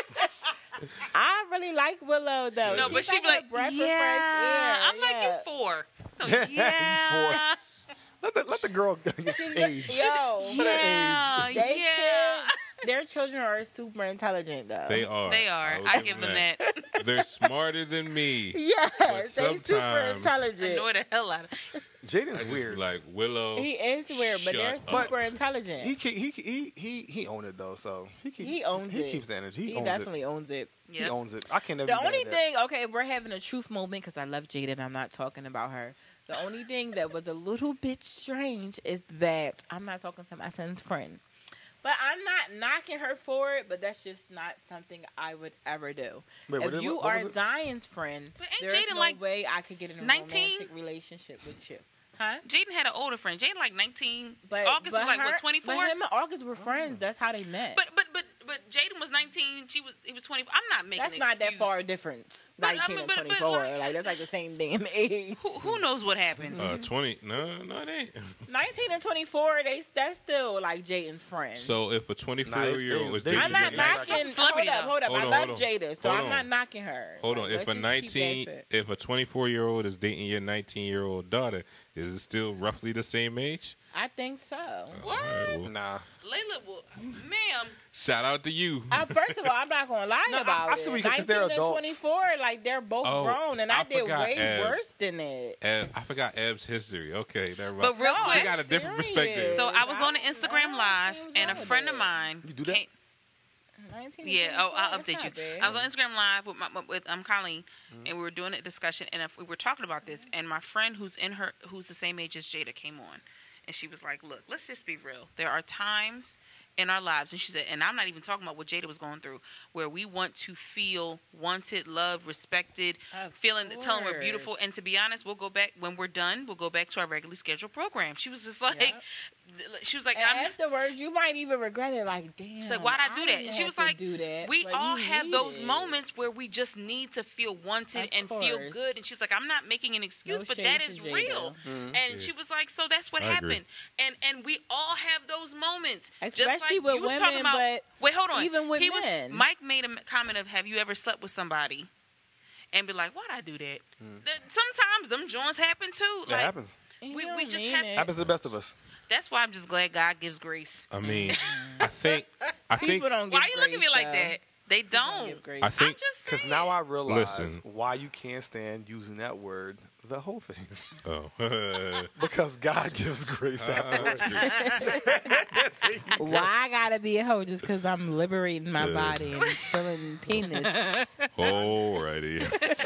I really like Willow though.
No,
She's
but she be
a
like,
breath of
yeah.
fresh air.
I'm like,
yeah.
you four. No,
You
yeah.
Let the girl age.
Yo,
Yeah,
they
yeah.
kids, their children are super intelligent though.
They are.
They are.
will
I give them that.
They're smarter than me.
Yes, they super
sometimes-
intelligent.
Annoy the hell out of me.
I
Jaden's
just
weird.
be like Willow.
He is weird, but they're
Shut up.
super intelligent.
He owned it though, so
He owns
he
it.
keeps the energy.
He
owns
definitely owns it.
it. He
Yep.
owns it. I can never.
The
be mad
only
at that.
thing, okay, we're having a truth moment because I love Jada and I'm not talking about her. The only thing that was a little bit strange is that I'm not talking to my son's friend. But I'm not knocking her for it, but that's just not something I would ever do.
Wait,
if you
what
are
was it?
Zion's friend,
But ain't
there's
Jada
no
like
way I could get in a
19?
romantic relationship with you. Huh?
Jaden had an older friend. Jaden like 19.
But
August
but
was like
her-
what 24.
But him and August were friends. That's how they met.
But But Jaden was 19. He was 20. I'm not making.
That's
an
not that
excuse.
far a difference.
But, I
19
mean,
and
but
24.
like-
Like that's like the same damn age.
Who knows what happened?
20. No, it ain't.
19 and 24, that's still like Jaden's friend.
So if a 24-year-old is
Nah,
dating
I'm not
a
knocking.
That's a celebrity,
Hold up.
Hold
I
on,
love
hold on.
Jada, so
Hold
I'm
on.
not knocking her.
Hold on.
Like,
If a
let's just keep that fit.
24-year-old is dating your 19-year-old daughter, is it still roughly the same age?
I think so.
What?
All right, well,
Nah.
Layla, ma'am.
shout out to you.
First of all, I'm not gonna lie about
I
it.
see what you- 'cause
19
they're
and
adults.
24, like they're both
Oh,
grown, and I did
forgot
way
Eb.
worse than it.
I forgot Eb's history. Okay, that right.
But real
No,
quick,
she got a different
serious.
perspective.
so I was on the
I
Instagram
don't
Live,
see what's
and a
wrong with
friend of
that.
mine.
You do that?
19 and
Yeah.
24,
I'll
that's
update
not
you.
bad.
I was on Instagram Live with Colleen, and we were doing a discussion, and we were talking about this. And my friend, who's the same age as Jada, came on, and she was like, "Look, let's just be real. There are times in our lives," and she said, and I'm not even talking about what Jada was going through, where we want to feel wanted, loved, respected,
Of
telling we're beautiful.
course.
And to be honest, we'll go back when we're done. We'll go back to our regularly scheduled program. She was just like,
Yep.
she was like,
And afterwards, you might even regret it. Like, damn.
She's like, why'd I do that?
didn't
And she
have
was
to
like,
do that,
we
but
all
you
have
need
those
it.
moments where we just need to feel wanted
Of
and feel
course.
good. And she's like, I'm not making an excuse,
No
but
shade
that
to
is
Jada.
real.
Mm-hmm.
And she was like, so that's what
I agree.
happened. And we all have those moments. Just
Especially
like
with
you was talking
women,
about,
but
wait, hold on.
even with men.
Mike made a comment of, have you ever slept with somebody? And be like, why'd I do that? Sometimes them joints happen too.
That
Like,
happens.
You
we
don't
just
mean
have-
it.
Happens to the best of us.
That's why I'm just glad God gives grace.
I mean, I think
People don't give
Why you looking at me
grace,
like
though.
that? They
People
don't.
give grace.
I
I'm
think
just
Because
saying.
now I realize
Listen.
why you can't stand using that word, the whole phase.
oh.
Because God gives grace afterwards.
Why I gotta be a hoe just because I'm liberating my body and feeling penis?
Alrighty.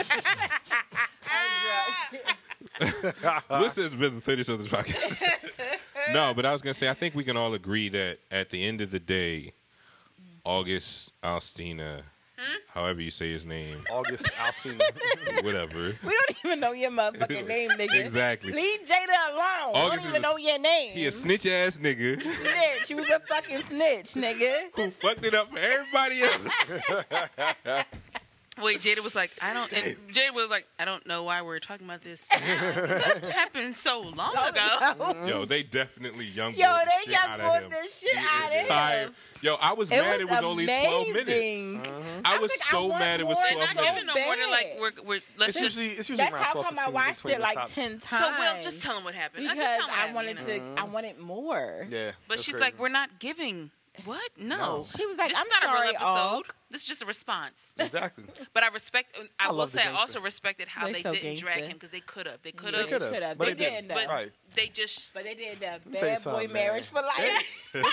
This has been the 30 something podcast. No, but I was gonna say I think we can all agree that at the end of the day, August Alsina, however you say his name,
August Alsina.
whatever.
We don't even know your motherfucking name, nigga.
Exactly.
Leave Jada alone. We
August
don't
is
even
a-
know your name.
He a snitch ass nigga
snitch. You was a fucking snitch, nigga.
who fucked it up for everybody else.
Wait, Jada was like, I don't. And Jada was like, I don't know why we're talking about this. That happened so long ago.
Yo, they definitely young boy
Yo,
the
they
shit
young
out
boy
of him.
the shit
The
out of
entire-
him.
Yo, I was
It
mad it was only 12
amazing.
minutes. I was
like, I
so
want
mad it was
more.
They're
12
not giving
minutes.
no more than like
bad.
we're let's
It's
just.
usually
That's
around
how
12,
come I
15
watched
minutes before
it like
stops.
10 times.
So Will, just tell them what happened.
because
Just tell 'em what
I
happened,
wanted
you know?
to. I wanted more.
Yeah.
But
that's
she's
crazy.
like, we're not giving. What? No.
She was like,
this
I'm
is not
sorry,
a real episode.
Og.
This is just a response.
Exactly.
But I respect. I will
love the
say, I
gangster.
also respected how
They
they
so
didn't drag
gangster.
him because they could have. They could
They
have.
could've,
could've.
but
They
they didn't.
did, though.
Right.
They just.
But they did the
tell you
bad boy
something,
marriage
man.
for life.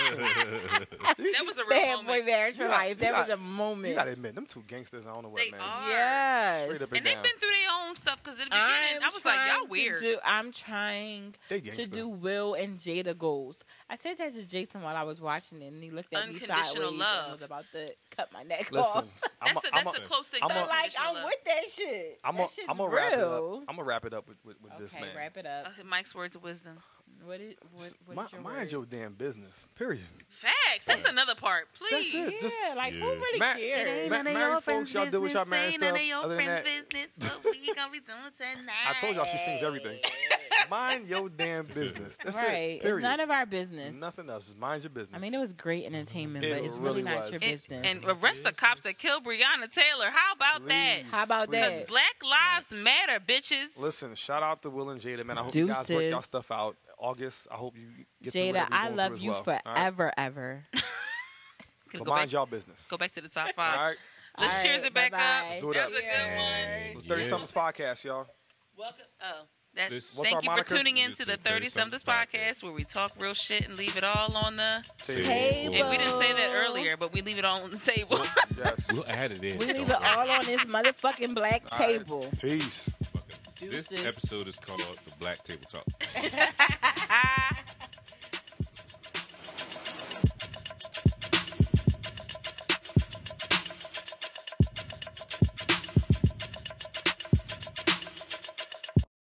That was a real
Bad
moment.
boy marriage for
You got-
life. That
you
was
got-
a moment.
You gotta admit, them two gangsters, I don't know what,
They
man.
are.
Yes.
Straight up
And they've
down.
been through their own stuff because in the beginning, I was like, y'all weird.
I'm trying
They
to
gangster.
do Will and Jada goals. I said that to Jason while I was watching it, and he looked at me
Unconditional
sideways
love.
and was about to cut my neck
Listen,
off.
That's a close thing.
I'm
to
a-
But like,
unconditional
I'm
love.
with that shit.
I'm
That shit's
gonna wrap it up.
real.
I'm gonna wrap it up with this
Okay,
man.
wrap it up.
Okay, Mike's words of wisdom.
What is your
Mind
word?
your damn business. Period.
Facts. That's another part.
That's
Please.
it.
Yeah,
Just
like who
Yeah.
really
Ma-
cares?
married folks, y'all do what y'all married stuff.
Ain't
Other than that,
business. What we gonna be doing tonight?
I told y'all she sings everything. Mind your damn business. That's
Right.
it.
It's
Period.
none of our business.
Nothing else. Just mind your business.
I mean, it was great entertainment,
It
but it's really
really
not
was.
your
And-
business.
And arrest the cops that killed Breonna Taylor. How about that?
Please,
How about
please.
that?
Black lives matter, bitches.
Listen, shout out to Will and Jada, man. I hope you guys work y'all
Deuces.
stuff out. August, I hope you get through
Jada,
whatever you're
I
going
love
through as
you
well. All right?
forever, ever.
But
Go
mind
back,
y'all business.
go back to the top
All
5.
right?
Let's
All
cheers
right,
it back
bye-bye.
up.
Let's do it
That
up.
was a good one.
It was 30 somethings podcast, y'all.
Welcome.
This-
What's our
Thank you for
moniker?
tuning in to the 30
30-somethings
somethings podcast where we talk real shit and leave it all on the.
Table.
And we didn't say that earlier, but we leave it all on the table.
Yes.
We'll add it in.
We
Don't
leave it
worry.
all on this motherfucking black
All right.
table.
Peace.
This
Deuces.
episode is called the Black Table Talk.